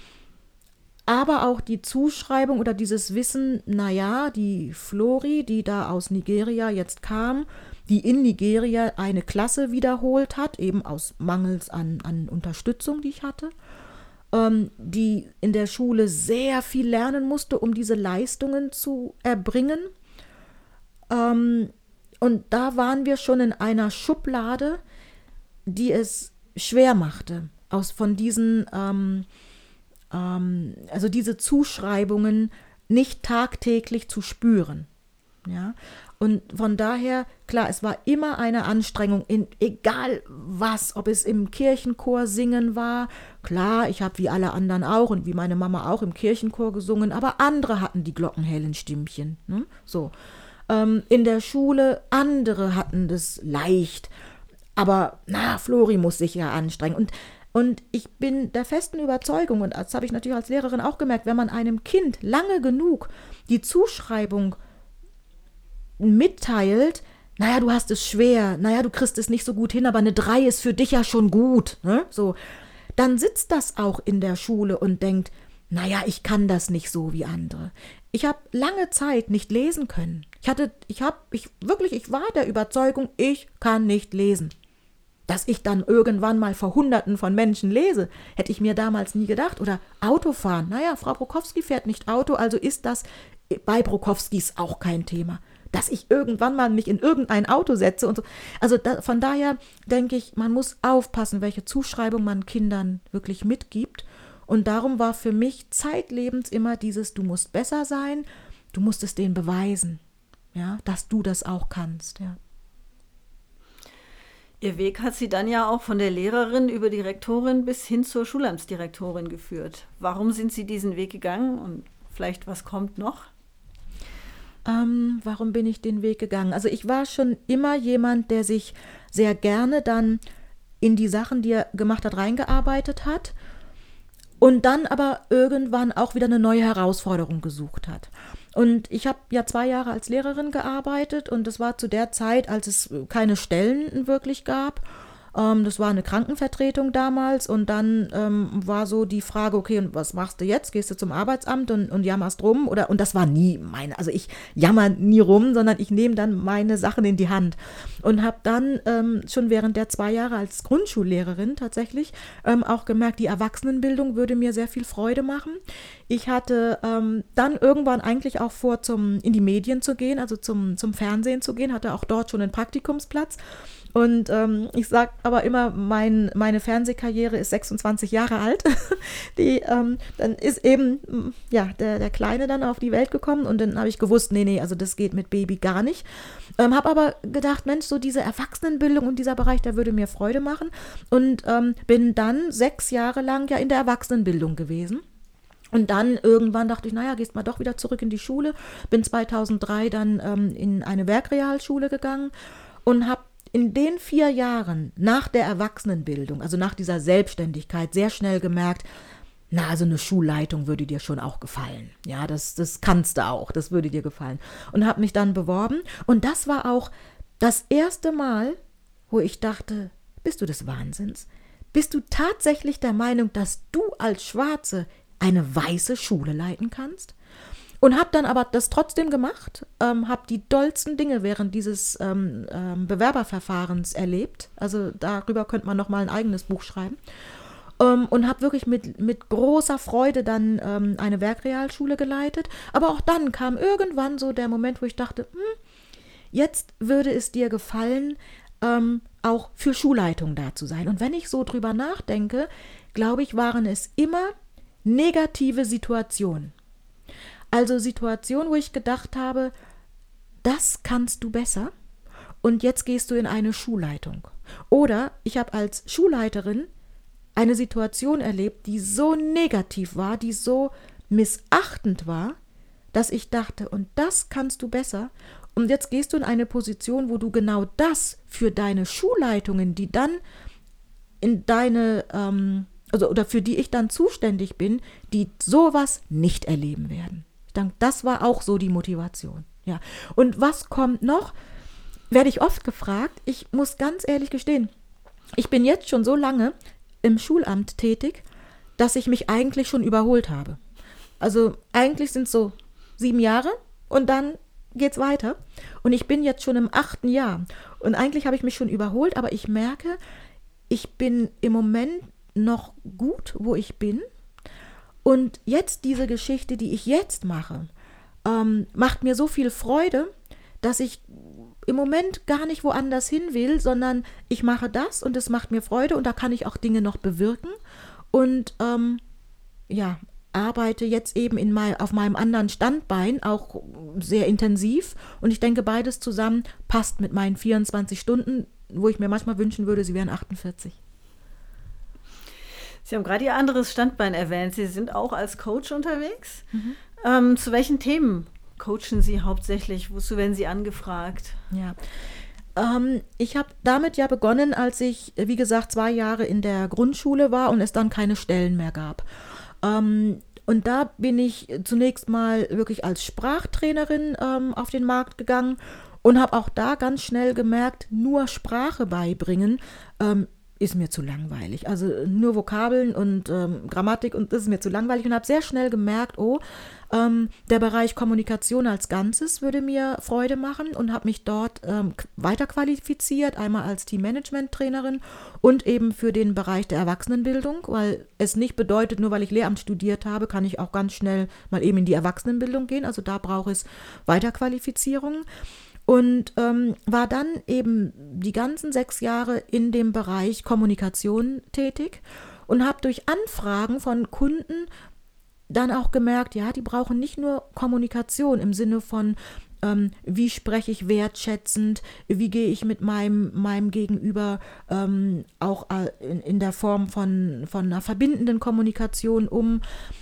Aber auch die Zuschreibung oder dieses Wissen, naja, die Flori, die da aus Nigeria jetzt kam, die in Nigeria eine Klasse wiederholt hat, eben aus Mangels an, an Unterstützung, die ich hatte, ähm, die in der Schule sehr viel lernen musste, um diese Leistungen zu erbringen. Ähm, und da waren wir schon in einer Schublade, die es schwer machte, aus von diesen, ähm, ähm, also diese Zuschreibungen nicht tagtäglich zu spüren. Ja, und von daher, klar, es war immer eine Anstrengung, in, egal was, ob es im Kirchenchor singen war. Klar, ich habe wie alle anderen auch und wie meine Mama auch im Kirchenchor gesungen, aber andere hatten die glockenhellen Stimmchen. Ne? So. Ähm, in der Schule, andere hatten das leicht. Aber, na, Flori muss sich ja anstrengen. Und, und ich bin der festen Überzeugung, und das habe ich natürlich als Lehrerin auch gemerkt, wenn man einem Kind lange genug die Zuschreibung mitteilt, naja, du hast es schwer, naja, du kriegst es nicht so gut hin, aber eine drei ist für dich ja schon gut, ne? So, dann sitzt das auch in der Schule und denkt, naja, ich kann das nicht so wie andere. Ich habe lange Zeit nicht lesen können. Ich hatte, ich habe, ich wirklich, ich war der Überzeugung, ich kann nicht lesen. Dass ich dann irgendwann mal vor Hunderten von Menschen lese, hätte ich mir damals nie gedacht. Oder Autofahren, naja, Frau Prokowski fährt nicht Auto, also ist das bei Prokowskis auch kein Thema. Dass ich irgendwann mal mich in irgendein Auto setze und so. Also da, von daher denke ich, man muss aufpassen, welche Zuschreibung man Kindern wirklich mitgibt. Und darum war für mich zeitlebens immer dieses, du musst besser sein, du musst es denen beweisen, ja, dass du das auch kannst. Ja. Ihr Weg hat Sie dann ja auch von der Lehrerin über die Rektorin bis hin zur Schulamtsdirektorin geführt. Warum sind Sie diesen Weg gegangen und vielleicht was kommt noch? Ähm, warum bin ich den Weg gegangen? Also ich war schon immer jemand, der sich sehr gerne dann in die Sachen, die er gemacht hat, reingearbeitet hat und dann aber irgendwann auch wieder eine neue Herausforderung gesucht hat. Und ich habe ja zwei Jahre als Lehrerin gearbeitet und das war zu der Zeit, als es keine Stellen wirklich gab. Ähm, das war eine Krankenvertretung damals und dann ähm, war so die Frage, okay, und was machst du jetzt? Gehst du zum Arbeitsamt und, und jammerst rum? Oder, und das war nie meine, also ich jammer nie rum, sondern ich nehme dann meine Sachen in die Hand. Und habe dann ähm, schon während der zwei Jahre als Grundschullehrerin tatsächlich ähm, auch gemerkt, die Erwachsenenbildung würde mir sehr viel Freude machen. Ich hatte ähm, dann irgendwann eigentlich auch vor, zum, in die Medien zu gehen, also zum, zum Fernsehen zu gehen, hatte auch dort schon einen Praktikumsplatz. Und ähm, ich sage aber immer, mein, meine Fernsehkarriere ist sechsundzwanzig Jahre alt. Die, ähm, dann ist eben ja, der, der Kleine dann auf die Welt gekommen und dann habe ich gewusst, nee, nee, also das geht mit Baby gar nicht. Ähm, habe aber gedacht, Mensch, so diese Erwachsenenbildung und dieser Bereich, der würde mir Freude machen. Und ähm, bin dann sechs Jahre lang ja in der Erwachsenenbildung gewesen. Und dann irgendwann dachte ich, naja, gehst mal doch wieder zurück in die Schule. Bin zweitausenddrei dann ähm, in eine Werkrealschule gegangen und habe in den vier Jahren nach der Erwachsenenbildung, also nach dieser Selbstständigkeit, sehr schnell gemerkt, na, also eine Schulleitung würde dir schon auch gefallen. Ja, das, das kannst du auch, das würde dir gefallen. Und habe mich dann beworben. Und das war auch das erste Mal, wo ich dachte, bist du des Wahnsinns? Bist du tatsächlich der Meinung, dass du als Schwarze eine weiße Schule leiten kannst? Und habe dann aber das trotzdem gemacht, ähm, habe die dollsten Dinge während dieses ähm, ähm, Bewerberverfahrens erlebt. Also darüber könnte man nochmal ein eigenes Buch schreiben. Ähm, und habe wirklich mit, mit großer Freude dann ähm, eine Werkrealschule geleitet. Aber auch dann kam irgendwann so der Moment, wo ich dachte, hm, jetzt würde es dir gefallen, ähm, auch für Schulleitung da zu sein. Und wenn ich so drüber nachdenke, glaube ich, waren es immer negative Situationen. Also Situationen, wo ich gedacht habe, das kannst du besser und jetzt gehst du in eine Schulleitung. Oder ich habe als Schulleiterin eine Situation erlebt, die so negativ war, die so missachtend war, dass ich dachte, und das kannst du besser. Und jetzt gehst du in eine Position, wo du genau das für deine Schulleitungen, die dann in deine, ähm, also oder für die ich dann zuständig bin, die sowas nicht erleben werden. Ich denke, das war auch so die Motivation. Ja. Und was kommt noch? Werde ich oft gefragt. Ich muss ganz ehrlich gestehen, ich bin jetzt schon so lange im Schulamt tätig, dass ich mich eigentlich schon überholt habe. Also eigentlich sind es so sieben Jahre und dann geht's weiter. Und ich bin jetzt schon im achten Jahr. Und eigentlich habe ich mich schon überholt, aber ich merke, ich bin im Moment noch gut, wo ich bin. Und jetzt diese Geschichte, die ich jetzt mache, ähm, macht mir so viel Freude, dass ich im Moment gar nicht woanders hin will, sondern ich mache das und es macht mir Freude und da kann ich auch Dinge noch bewirken und ähm, ja, arbeite jetzt eben in mein, auf meinem anderen Standbein auch sehr intensiv und ich denke, beides zusammen passt mit meinen vierundzwanzig Stunden, wo ich mir manchmal wünschen würde, sie wären achtundvierzig. Sie haben gerade Ihr anderes Standbein erwähnt. Sie sind auch als Coach unterwegs. Mhm. Ähm, zu welchen Themen coachen Sie hauptsächlich? Wozu werden Sie angefragt? Ja, ähm, ich habe damit ja begonnen, als ich, wie gesagt, zwei Jahre in der Grundschule war und es dann keine Stellen mehr gab. Ähm, und da bin ich zunächst mal wirklich als Sprachtrainerin ähm, auf den Markt gegangen und habe auch da ganz schnell gemerkt, nur Sprache beibringen ähm, ist mir zu langweilig. Also nur Vokabeln und ähm, Grammatik und das ist mir zu langweilig und habe sehr schnell gemerkt, oh, ähm, der Bereich Kommunikation als Ganzes würde mir Freude machen und habe mich dort ähm, weiterqualifiziert, einmal als Teammanagement-Trainerin und eben für den Bereich der Erwachsenenbildung, weil es nicht bedeutet, nur weil ich Lehramt studiert habe, kann ich auch ganz schnell mal eben in die Erwachsenenbildung gehen. Also da brauche es Weiterqualifizierung. Und ähm, war dann eben die ganzen sechs Jahre in dem Bereich Kommunikation tätig und habe durch Anfragen von Kunden dann auch gemerkt, ja, die brauchen nicht nur Kommunikation im Sinne von, ähm, wie spreche ich wertschätzend, wie gehe ich mit meinem, meinem Gegenüber ähm, auch äh, in, in der Form von, von einer verbindenden Kommunikation um,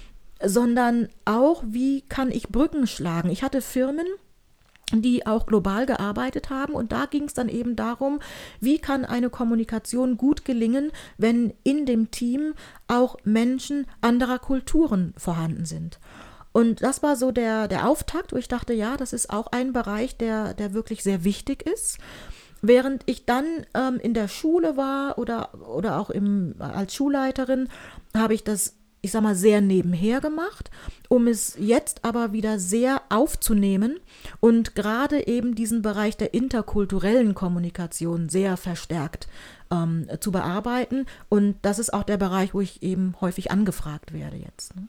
sondern auch, wie kann ich Brücken schlagen. Ich hatte Firmen, die auch global gearbeitet haben. Und da ging es dann eben darum, wie kann eine Kommunikation gut gelingen, wenn in dem Team auch Menschen anderer Kulturen vorhanden sind. Und das war so der, der Auftakt, wo ich dachte, ja, das ist auch ein Bereich, der, der wirklich sehr wichtig ist. Während ich dann ähm, in der Schule war oder, oder auch im, als Schulleiterin, habe ich das, ich sag mal, sehr nebenher gemacht, um es jetzt aber wieder sehr aufzunehmen und gerade eben diesen Bereich der interkulturellen Kommunikation sehr verstärkt ähm, zu bearbeiten. Und das ist auch der Bereich, wo ich eben häufig angefragt werde jetzt. Ne?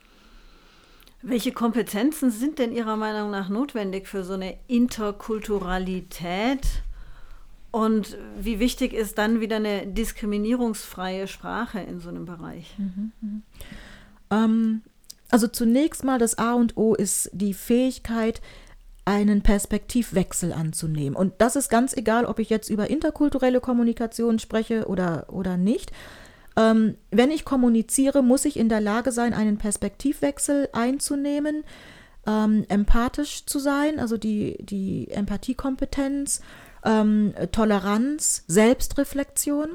Welche Kompetenzen sind denn Ihrer Meinung nach notwendig für so eine Interkulturalität? Und wie wichtig ist dann wieder eine diskriminierungsfreie Sprache in so einem Bereich? Mhm, mhm. Ähm, also zunächst mal das A und O ist die Fähigkeit, einen Perspektivwechsel anzunehmen. Und das ist ganz egal, ob ich jetzt über interkulturelle Kommunikation spreche oder, oder nicht. Ähm, wenn ich kommuniziere, muss ich in der Lage sein, einen Perspektivwechsel einzunehmen, ähm, empathisch zu sein, also die, die Empathiekompetenz, ähm, Toleranz, Selbstreflexion.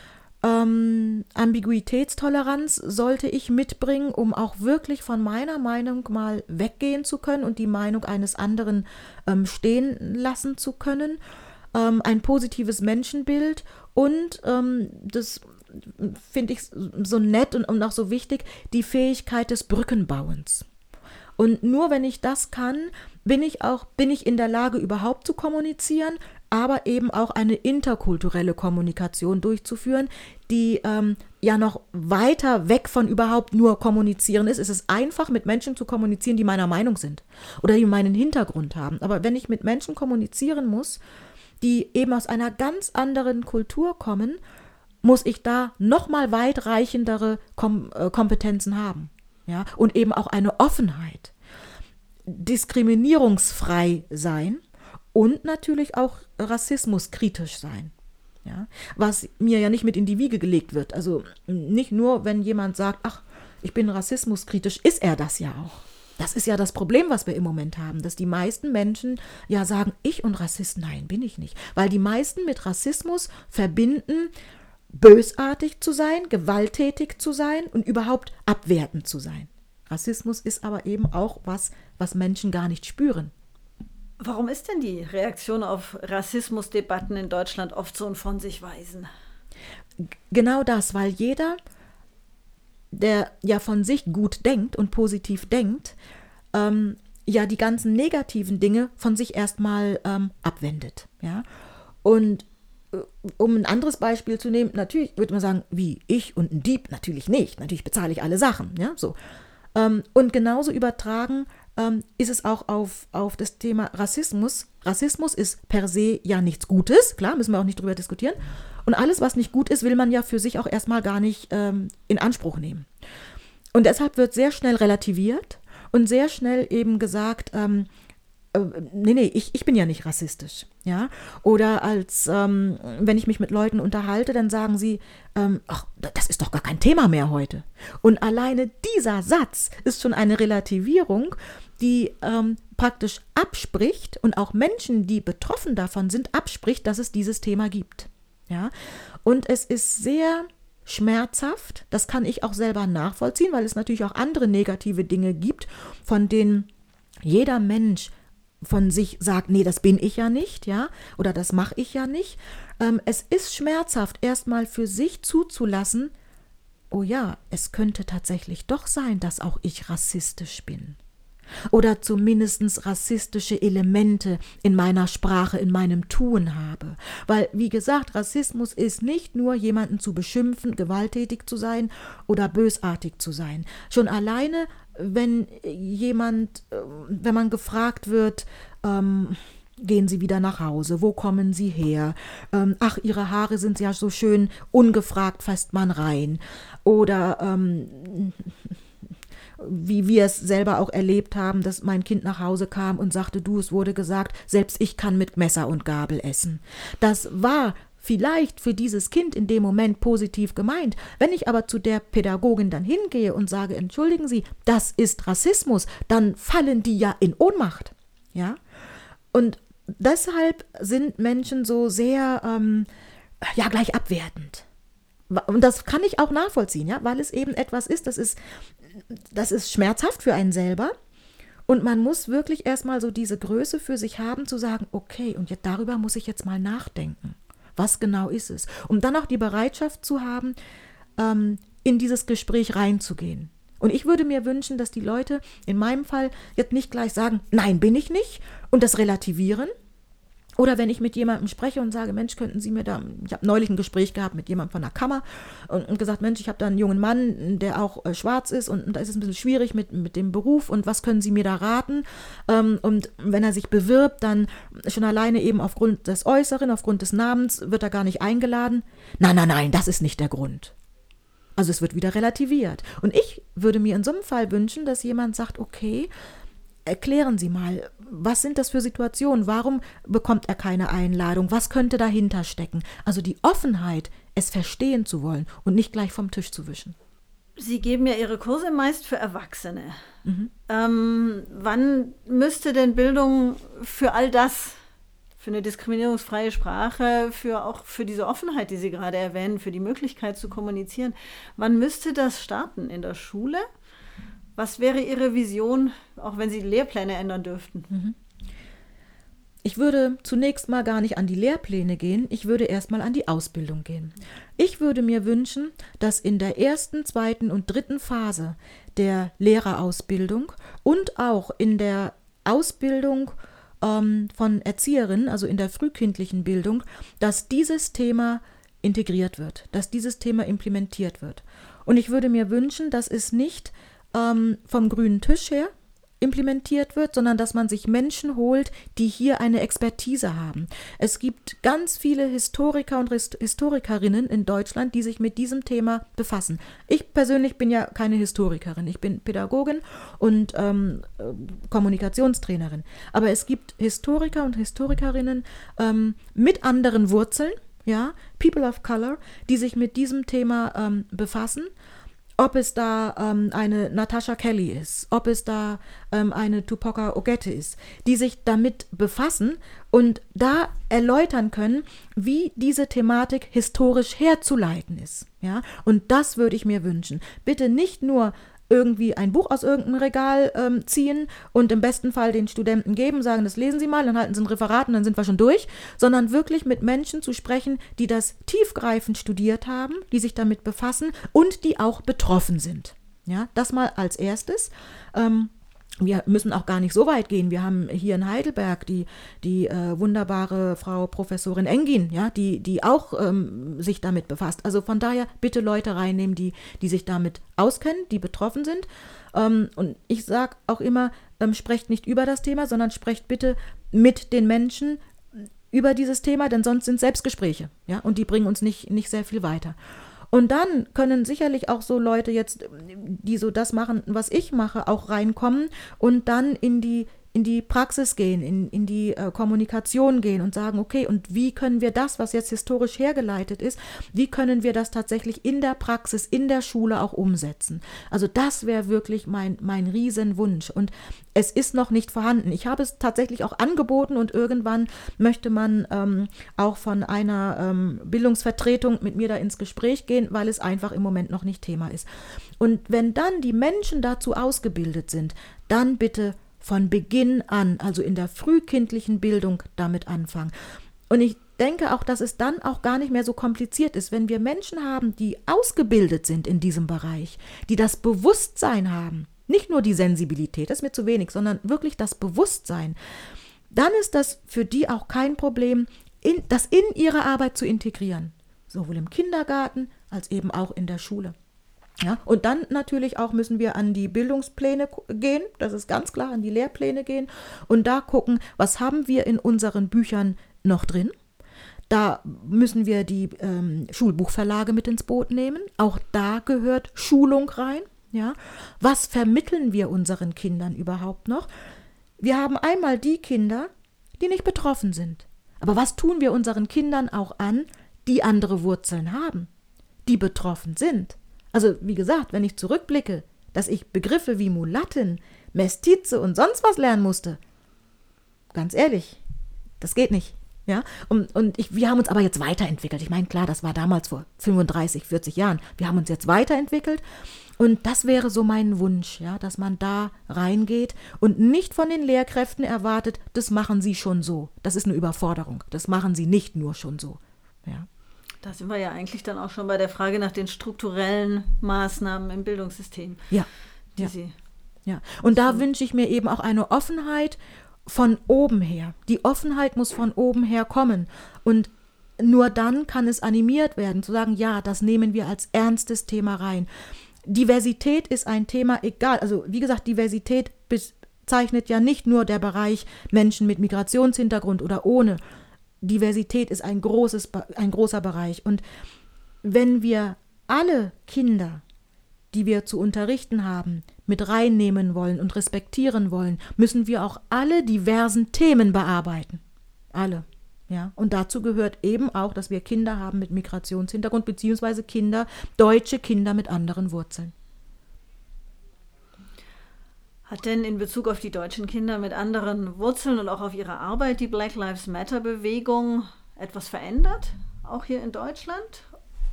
Ähm, Ambiguitätstoleranz sollte ich mitbringen, um auch wirklich von meiner Meinung mal weggehen zu können und die Meinung eines anderen ähm, stehen lassen zu können. Ähm, ein positives Menschenbild und ähm, das finde ich so nett und, und auch so wichtig, die Fähigkeit des Brückenbauens. Und nur wenn ich das kann, bin ich auch, bin ich in der Lage, überhaupt zu kommunizieren, aber eben auch eine interkulturelle Kommunikation durchzuführen, die ähm, ja noch weiter weg von überhaupt nur kommunizieren ist. Es ist einfach, mit Menschen zu kommunizieren, die meiner Meinung sind oder die meinen Hintergrund haben. Aber wenn ich mit Menschen kommunizieren muss, die eben aus einer ganz anderen Kultur kommen, muss ich da nochmal weitreichendere Kom- äh, Kompetenzen haben. Ja? Und eben auch eine Offenheit. Diskriminierungsfrei sein und natürlich auch rassismuskritisch sein. Ja? Was mir ja nicht mit in die Wiege gelegt wird. Also nicht nur, wenn jemand sagt, ach, ich bin rassismuskritisch, ist er das ja auch. Das ist ja das Problem, was wir im Moment haben, dass die meisten Menschen ja sagen, ich und Rassist, nein, bin ich nicht. Weil die meisten mit Rassismus verbinden, bösartig zu sein, gewalttätig zu sein und überhaupt abwertend zu sein. Rassismus ist aber eben auch was, was Menschen gar nicht spüren. Warum ist denn die Reaktion auf Rassismusdebatten in Deutschland oft so ein von sich weisen? Genau das, weil jeder, der ja von sich gut denkt und positiv denkt, ähm, ja die ganzen negativen Dinge von sich erstmal ähm, abwendet. Ja? Und äh, um ein anderes Beispiel zu nehmen, natürlich würde man sagen, wie ich und ein Dieb, natürlich nicht. Natürlich bezahle ich alle Sachen. Ja? So. Ähm, und genauso übertragen ähm, ist es auch auf, auf das Thema Rassismus. Rassismus ist per se ja nichts Gutes, klar, müssen wir auch nicht drüber diskutieren. Und alles, was nicht gut ist, will man ja für sich auch erstmal gar nicht ähm, in Anspruch nehmen. Und deshalb wird sehr schnell relativiert und sehr schnell eben gesagt, ähm, äh, nee, nee, ich, ich bin ja nicht rassistisch. Ja? Oder als, ähm, wenn ich mich mit Leuten unterhalte, dann sagen sie, ähm, ach, das ist doch gar kein Thema mehr heute. Und alleine dieser Satz ist schon eine Relativierung, die ähm, praktisch abspricht und auch Menschen, die betroffen davon sind, abspricht, dass es dieses Thema gibt. Ja? Und es ist sehr schmerzhaft, das kann ich auch selber nachvollziehen, weil es natürlich auch andere negative Dinge gibt, von denen jeder Mensch von sich sagt, nee, das bin ich ja nicht, ja, oder das mache ich ja nicht. Ähm, es ist schmerzhaft, erstmal für sich zuzulassen, oh ja, es könnte tatsächlich doch sein, dass auch ich rassistisch bin. Oder zumindest rassistische Elemente in meiner Sprache, in meinem Tun habe. Weil, wie gesagt, Rassismus ist nicht nur jemanden zu beschimpfen, gewalttätig zu sein oder bösartig zu sein. Schon alleine, wenn jemand, wenn man gefragt wird, ähm, gehen Sie wieder nach Hause, wo kommen Sie her? Ähm, ach, Ihre Haare sind ja so schön, ungefragt fasst man rein. Oder ähm, wie wir es selber auch erlebt haben, dass mein Kind nach Hause kam und sagte, du, es wurde gesagt, selbst ich kann mit Messer und Gabel essen. Das war vielleicht für dieses Kind in dem Moment positiv gemeint. Wenn ich aber zu der Pädagogin dann hingehe und sage, entschuldigen Sie, das ist Rassismus, dann fallen die ja in Ohnmacht. Ja? Und deshalb sind Menschen so sehr, ähm, ja, gleich abwertend. Und das kann ich auch nachvollziehen, ja, weil es eben etwas ist, das ist, das ist schmerzhaft für einen selber. Und man muss wirklich erstmal so diese Größe für sich haben, zu sagen, okay, und jetzt darüber muss ich jetzt mal nachdenken. Was genau ist es? Um dann auch die Bereitschaft zu haben, ähm, in dieses Gespräch reinzugehen. Und ich würde mir wünschen, dass die Leute in meinem Fall jetzt nicht gleich sagen, nein, bin ich nicht, und das relativieren. Oder wenn ich mit jemandem spreche und sage, Mensch, könnten Sie mir da, ich habe neulich ein Gespräch gehabt mit jemandem von der Kammer und, und gesagt, Mensch, ich habe da einen jungen Mann, der auch äh, schwarz ist und, und da ist es ein bisschen schwierig mit, mit dem Beruf und was können Sie mir da raten? Ähm, und wenn er sich bewirbt, dann schon alleine eben aufgrund des Äußeren, aufgrund des Namens wird er gar nicht eingeladen. Nein, nein, nein, das ist nicht der Grund. Also es wird wieder relativiert. Und ich würde mir in so einem Fall wünschen, dass jemand sagt, okay, erklären Sie mal, was sind das für Situationen? Warum bekommt er keine Einladung? Was könnte dahinter stecken? Also die Offenheit, es verstehen zu wollen und nicht gleich vom Tisch zu wischen. Sie geben ja Ihre Kurse meist für Erwachsene. Mhm. Ähm, wann müsste denn Bildung für all das für eine diskriminierungsfreie Sprache, für auch für diese Offenheit, die Sie gerade erwähnen, für die Möglichkeit zu kommunizieren. Wann müsste das starten? In der Schule? Was wäre Ihre Vision, auch wenn Sie Lehrpläne ändern dürften? Mhm. Ich würde zunächst mal gar nicht an die Lehrpläne gehen, ich würde erstmal an die Ausbildung gehen. Ich würde mir wünschen, dass in der ersten, zweiten und dritten Phase der Lehrerausbildung und auch in der Ausbildung ähm, von Erzieherinnen, also in der frühkindlichen Bildung, dass dieses Thema integriert wird, dass dieses Thema implementiert wird. Und ich würde mir wünschen, dass es nicht ähm, vom grünen Tisch her implementiert wird, sondern dass man sich Menschen holt, die hier eine Expertise haben. Es gibt ganz viele Historiker und Historikerinnen in Deutschland, die sich mit diesem Thema befassen. Ich persönlich bin ja keine Historikerin, ich bin Pädagogin und ähm, Kommunikationstrainerin. Aber es gibt Historiker und Historikerinnen ähm, mit anderen Wurzeln, ja, People of Color, die sich mit diesem Thema ähm, befassen. Ob es da ähm, eine Natasha Kelly ist, ob es da ähm, eine Tupoka Ogette ist, die sich damit befassen und da erläutern können, wie diese Thematik historisch herzuleiten ist. Ja? Und das würde ich mir wünschen. Bitte nicht nur irgendwie ein Buch aus irgendeinem Regal ähm, ziehen und im besten Fall den Studenten geben, sagen, das lesen Sie mal, dann halten Sie ein Referat und dann sind wir schon durch, sondern wirklich mit Menschen zu sprechen, die das tiefgreifend studiert haben, die sich damit befassen und die auch betroffen sind. Ja, das mal als erstes. Ähm, Wir müssen auch gar nicht so weit gehen. Wir haben hier in Heidelberg die, die äh, wunderbare Frau Professorin Engin, ja, die, die auch ähm, sich damit befasst. Also von daher bitte Leute reinnehmen, die, die sich damit auskennen, die betroffen sind. Ähm, und ich sage auch immer, ähm, sprecht nicht über das Thema, sondern sprecht bitte mit den Menschen über dieses Thema, denn sonst sind Selbstgespräche, ja, und die bringen uns nicht, nicht sehr viel weiter. Und dann können sicherlich auch so Leute jetzt, die so das machen, was ich mache, auch reinkommen und dann in die, in die Praxis gehen, in, in die äh, Kommunikation gehen und sagen, okay, und wie können wir das, was jetzt historisch hergeleitet ist, wie können wir das tatsächlich in der Praxis, in der Schule auch umsetzen? Also das wäre wirklich mein, mein Riesenwunsch. Und es ist noch nicht vorhanden. Ich habe es tatsächlich auch angeboten und irgendwann möchte man ähm, auch von einer ähm, Bildungsvertretung mit mir da ins Gespräch gehen, weil es einfach im Moment noch nicht Thema ist. Und wenn dann die Menschen dazu ausgebildet sind, dann bitte von Beginn an, also in der frühkindlichen Bildung, damit anfangen. Und ich denke auch, dass es dann auch gar nicht mehr so kompliziert ist, wenn wir Menschen haben, die ausgebildet sind in diesem Bereich, die das Bewusstsein haben, nicht nur die Sensibilität, das ist mir zu wenig, sondern wirklich das Bewusstsein, dann ist das für die auch kein Problem, in, das in ihre Arbeit zu integrieren, sowohl im Kindergarten als eben auch in der Schule. Ja, und dann natürlich auch müssen wir an die Bildungspläne gehen, das ist ganz klar, an die Lehrpläne gehen und da gucken, was haben wir in unseren Büchern noch drin. Da müssen wir die ähm, Schulbuchverlage mit ins Boot nehmen, auch da gehört Schulung rein. Ja. Was vermitteln wir unseren Kindern überhaupt noch? Wir haben einmal die Kinder, die nicht betroffen sind. Aber was tun wir unseren Kindern auch an, die andere Wurzeln haben, die betroffen sind? Also wie gesagt, wenn ich zurückblicke, dass ich Begriffe wie Mulattin, Mestize und sonst was lernen musste, ganz ehrlich, das geht nicht. Ja? Und, und ich, wir haben uns aber jetzt weiterentwickelt. Ich meine, klar, das war damals vor fünfunddreißig, vierzig Jahren. Wir haben uns jetzt weiterentwickelt und das wäre so mein Wunsch, ja, dass man da reingeht und nicht von den Lehrkräften erwartet, das machen sie schon so. Das ist eine Überforderung. Das machen sie nicht nur schon so. Ja. Da sind wir ja eigentlich dann auch schon bei der Frage nach den strukturellen Maßnahmen im Bildungssystem. Ja, die ja. Sie ja. Und da wünsche ich mir eben auch eine Offenheit von oben her. Die Offenheit muss von oben her kommen. Und nur dann kann es animiert werden, zu sagen, ja, das nehmen wir als ernstes Thema rein. Diversität ist ein Thema, egal, also wie gesagt, Diversität bezeichnet ja nicht nur der Bereich Menschen mit Migrationshintergrund oder ohne. Diversität ist ein großes, ein großer Bereich. Und wenn wir alle Kinder, die wir zu unterrichten haben, mit reinnehmen wollen und respektieren wollen, müssen wir auch alle diversen Themen bearbeiten. Alle. Ja? Und dazu gehört eben auch, dass wir Kinder haben mit Migrationshintergrund, beziehungsweise Kinder, deutsche Kinder mit anderen Wurzeln. Hat denn in Bezug auf die deutschen Kinder mit anderen Wurzeln und auch auf ihre Arbeit die Black Lives Matter-Bewegung etwas verändert, auch hier in Deutschland?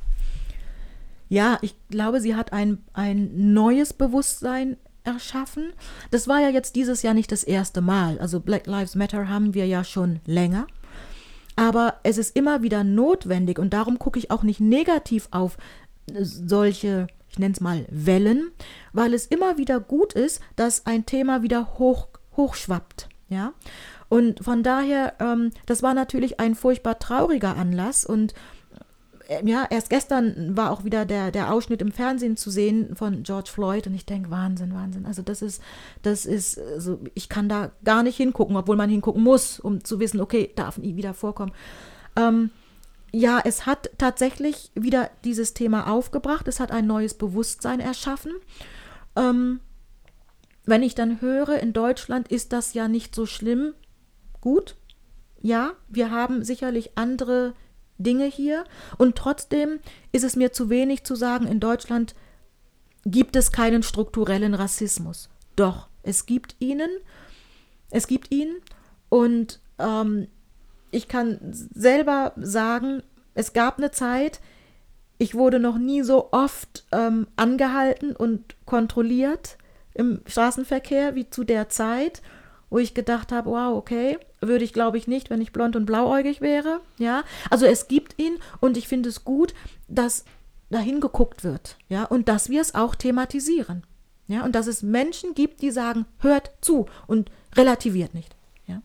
Ja, ich glaube, sie hat ein, ein neues Bewusstsein erschaffen. Das war ja jetzt dieses Jahr nicht das erste Mal. Also Black Lives Matter haben wir ja schon länger. Aber es ist immer wieder notwendig und darum gucke ich auch nicht negativ auf solche, ich nenne es mal Wellen, weil es immer wieder gut ist, dass ein Thema wieder hoch, hochschwappt. Ja? Und von daher, ähm, das war natürlich ein furchtbar trauriger Anlass und ja, erst gestern war auch wieder der, der Ausschnitt im Fernsehen zu sehen von George Floyd und ich denke, Wahnsinn, Wahnsinn. Also das ist, das ist, also ich kann da gar nicht hingucken, obwohl man hingucken muss, um zu wissen, okay, darf nie wieder vorkommen. Ähm, ja, es hat tatsächlich wieder dieses Thema aufgebracht, es hat ein neues Bewusstsein erschaffen. Ähm, wenn ich dann höre, in Deutschland ist das ja nicht so schlimm, gut, ja, wir haben sicherlich andere Dinge hier und trotzdem ist es mir zu wenig zu sagen, in Deutschland gibt es keinen strukturellen Rassismus. Doch, es gibt ihn, es gibt ihn und ähm, ich kann selber sagen, es gab eine Zeit, ich wurde noch nie so oft ähm, angehalten und kontrolliert im Straßenverkehr wie zu der Zeit, wo ich gedacht habe, wow, okay, würde ich glaube ich nicht, wenn ich blond und blauäugig wäre. Ja, also es gibt ihn und ich finde es gut, dass dahin geguckt wird, ja, und dass wir es auch thematisieren. Ja, und dass es Menschen gibt, die sagen, hört zu und relativiert nicht. Ja.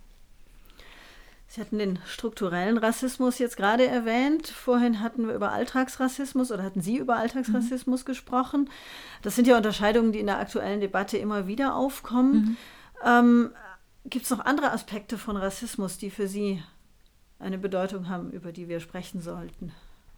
Sie hatten den strukturellen Rassismus jetzt gerade erwähnt. Vorhin hatten wir über Alltagsrassismus oder hatten Sie über Alltagsrassismus mhm. gesprochen. Das sind ja Unterscheidungen, die in der aktuellen Debatte immer wieder aufkommen. Mhm. Ähm, Gibt es noch andere Aspekte von Rassismus, die für Sie eine Bedeutung haben, über die wir sprechen sollten?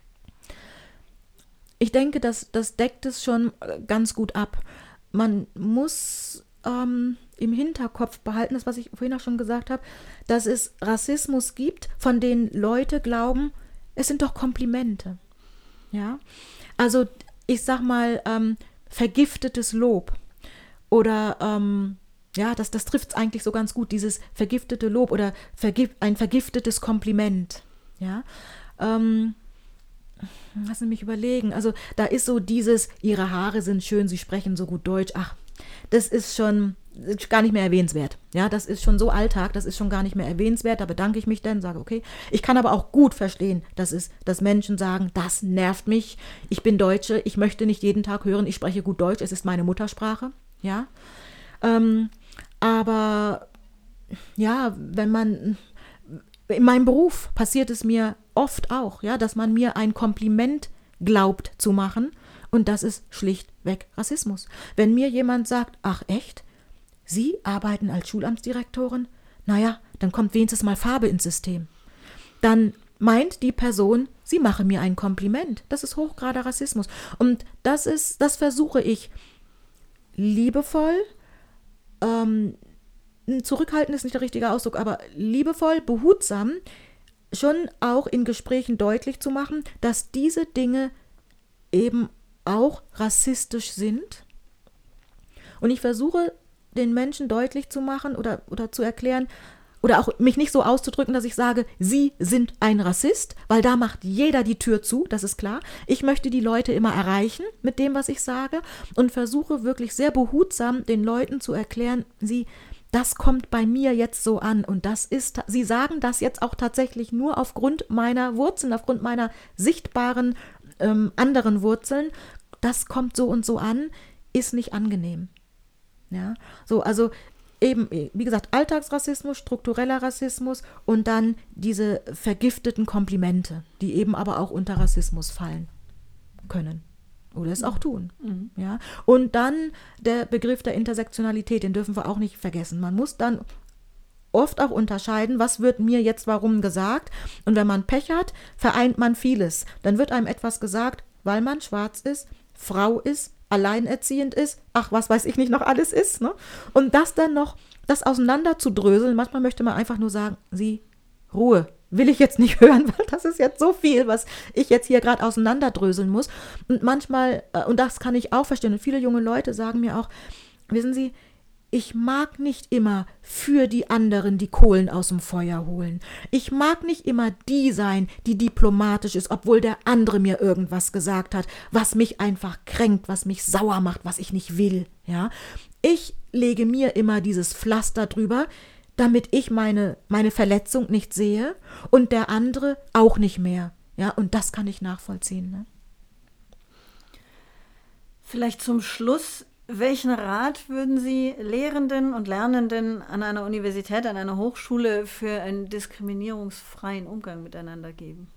Ich denke, das, das deckt es schon ganz gut ab. Man muss ähm, im Hinterkopf behalten, das, was ich vorhin auch schon gesagt habe, dass es Rassismus gibt, von denen Leute glauben, es sind doch Komplimente. Ja? Also ich sag mal, ähm, vergiftetes Lob oder ähm, ja, das, das trifft es eigentlich so ganz gut, dieses vergiftete Lob oder vergif- ein vergiftetes Kompliment. Ja, ähm, lass mich überlegen. Also da ist so dieses, ihre Haare sind schön, sie sprechen so gut Deutsch. Ach, das ist schon ist gar nicht mehr erwähnenswert. Ja, das ist schon so Alltag, das ist schon gar nicht mehr erwähnenswert. Da bedanke ich mich dann, sage okay. Ich kann aber auch gut verstehen, dass, es, dass Menschen sagen, das nervt mich. Ich bin Deutsche, ich möchte nicht jeden Tag hören, ich spreche gut Deutsch, es ist meine Muttersprache. Ja, ähm, aber ja, wenn man, in meinem Beruf passiert es mir oft auch, ja, dass man mir ein Kompliment glaubt zu machen und das ist schlichtweg Rassismus. Wenn mir jemand sagt, ach echt, Sie arbeiten als Schulamtsdirektorin? Naja, dann kommt wenigstens mal Farbe ins System. Dann meint die Person, sie mache mir ein Kompliment. Das ist hochgrader Rassismus. Und das ist, das versuche ich liebevoll, Ähm, zurückhaltend ist nicht der richtige Ausdruck, aber liebevoll, behutsam, schon auch in Gesprächen deutlich zu machen, dass diese Dinge eben auch rassistisch sind. Und ich versuche, den Menschen deutlich zu machen oder, oder zu erklären, oder auch mich nicht so auszudrücken, dass ich sage, Sie sind ein Rassist, weil da macht jeder die Tür zu, das ist klar. Ich möchte die Leute immer erreichen mit dem, was ich sage und versuche wirklich sehr behutsam den Leuten zu erklären, sie, das kommt bei mir jetzt so an und das ist, Sie sagen das jetzt auch tatsächlich nur aufgrund meiner Wurzeln, aufgrund meiner sichtbaren ähm, anderen Wurzeln. Das kommt so und so an, ist nicht angenehm. Ja, so, also eben, wie gesagt, Alltagsrassismus, struktureller Rassismus und dann diese vergifteten Komplimente, die eben aber auch unter Rassismus fallen können oder es auch tun. Mhm. Ja? Und dann der Begriff der Intersektionalität, den dürfen wir auch nicht vergessen. Man muss dann oft auch unterscheiden, was wird mir jetzt warum gesagt und wenn man Pech hat, vereint man vieles. Dann wird einem etwas gesagt, weil man schwarz ist, Frau ist, alleinerziehend ist, ach, was weiß ich nicht noch alles ist, ne? Und das dann noch, das auseinander zu dröseln, manchmal möchte man einfach nur sagen, Sie, Ruhe, will ich jetzt nicht hören, weil das ist jetzt so viel, was ich jetzt hier gerade auseinanderdröseln muss. Und manchmal, und das kann ich auch verstehen, und viele junge Leute sagen mir auch, wissen Sie, ich mag nicht immer für die anderen die Kohlen aus dem Feuer holen. Ich mag nicht immer die sein, die diplomatisch ist, obwohl der andere mir irgendwas gesagt hat, was mich einfach kränkt, was mich sauer macht, was ich nicht will. Ja? Ich lege mir immer dieses Pflaster drüber, damit ich meine, meine Verletzung nicht sehe und der andere auch nicht mehr. Ja? Und das kann ich nachvollziehen. Ne? Vielleicht zum Schluss, welchen Rat würden Sie Lehrenden und Lernenden an einer Universität, an einer Hochschule für einen diskriminierungsfreien Umgang miteinander geben?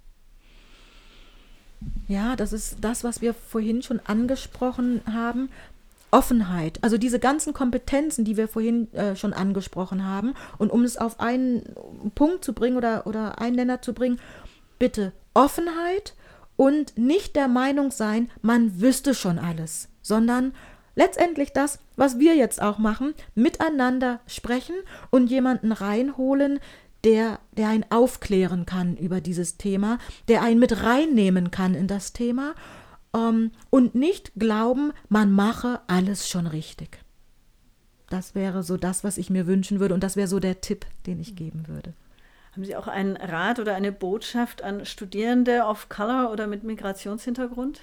Ja, das ist das, was wir vorhin schon angesprochen haben. Offenheit, also diese ganzen Kompetenzen, die wir vorhin äh, schon angesprochen haben. Und um es auf einen Punkt zu bringen oder, oder einen Nenner zu bringen, bitte Offenheit und nicht der Meinung sein, man wüsste schon alles, sondern letztendlich das, was wir jetzt auch machen, miteinander sprechen und jemanden reinholen, der, der einen aufklären kann über dieses Thema, der einen mit reinnehmen kann in das Thema ähm, und nicht glauben, man mache alles schon richtig. Das wäre so das, was ich mir wünschen würde und das wäre so der Tipp, den ich geben würde. Haben Sie auch einen Rat oder eine Botschaft an Studierende of Color oder mit Migrationshintergrund?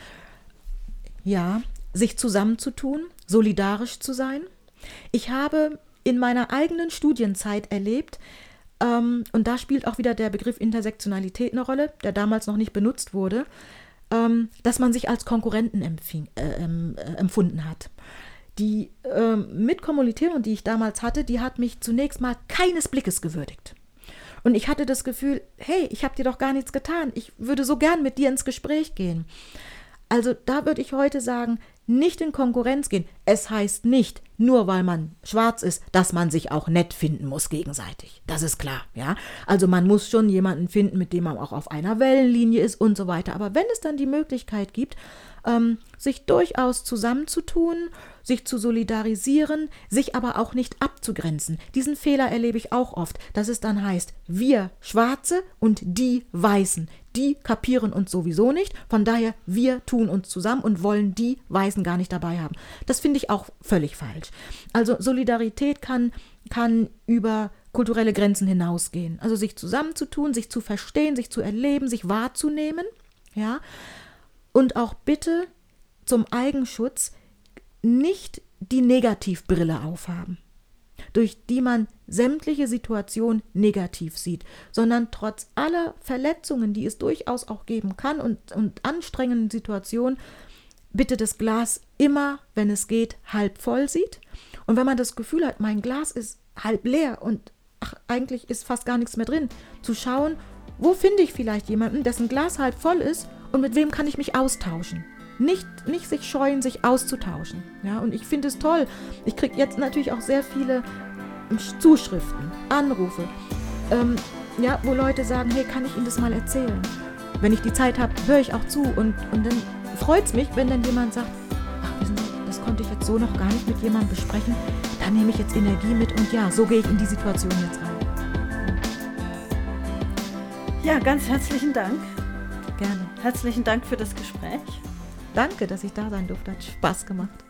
Ja, sich zusammenzutun, solidarisch zu sein. Ich habe in meiner eigenen Studienzeit erlebt, ähm, und da spielt auch wieder der Begriff Intersektionalität eine Rolle, der damals noch nicht benutzt wurde, ähm, dass man sich als Konkurrenten empfing, äh, äh, empfunden hat. Die äh, Mitkommilitonin, die ich damals hatte, die hat mich zunächst mal keines Blickes gewürdigt. Und ich hatte das Gefühl, hey, ich habe dir doch gar nichts getan. Ich würde so gern mit dir ins Gespräch gehen. Also da würde ich heute sagen, nicht in Konkurrenz gehen. Es heißt nicht, nur weil man schwarz ist, dass man sich auch nett finden muss gegenseitig. Das ist klar, ja. Also man muss schon jemanden finden, mit dem man auch auf einer Wellenlinie ist und so weiter. Aber wenn es dann die Möglichkeit gibt, ähm, sich durchaus zusammenzutun, sich zu solidarisieren, sich aber auch nicht abzugrenzen. Diesen Fehler erlebe ich auch oft, dass es dann heißt, wir Schwarze und die Weißen. Die kapieren uns sowieso nicht, von daher wir tun uns zusammen und wollen die Weißen gar nicht dabei haben. Das finde ich auch völlig falsch. Also Solidarität kann, kann über kulturelle Grenzen hinausgehen. Also sich zusammenzutun, sich zu verstehen, sich zu erleben, sich wahrzunehmen, ja. Und auch bitte zum Eigenschutz nicht die Negativbrille aufhaben, durch die man sämtliche Situationen negativ sieht, sondern trotz aller Verletzungen, die es durchaus auch geben kann und, und anstrengenden Situationen, bitte das Glas immer, wenn es geht, halb voll sieht. Und wenn man das Gefühl hat, mein Glas ist halb leer und ach, eigentlich ist fast gar nichts mehr drin, zu schauen, wo finde ich vielleicht jemanden, dessen Glas halb voll ist und mit wem kann ich mich austauschen. Nicht, nicht sich scheuen, sich auszutauschen. Ja, und ich finde es toll. Ich kriege jetzt natürlich auch sehr viele Zuschriften, Anrufe, ähm, ja, wo Leute sagen, hey, kann ich Ihnen das mal erzählen? Wenn ich die Zeit habe, höre ich auch zu und, und dann freut es mich, wenn dann jemand sagt, ach, wissen Sie, das konnte ich jetzt so noch gar nicht mit jemandem besprechen, da nehme ich jetzt Energie mit und ja, so gehe ich in die Situation jetzt rein. Ja, ganz herzlichen Dank. Gerne. Herzlichen Dank für das Gespräch. Danke, dass ich da sein durfte. Hat Spaß gemacht.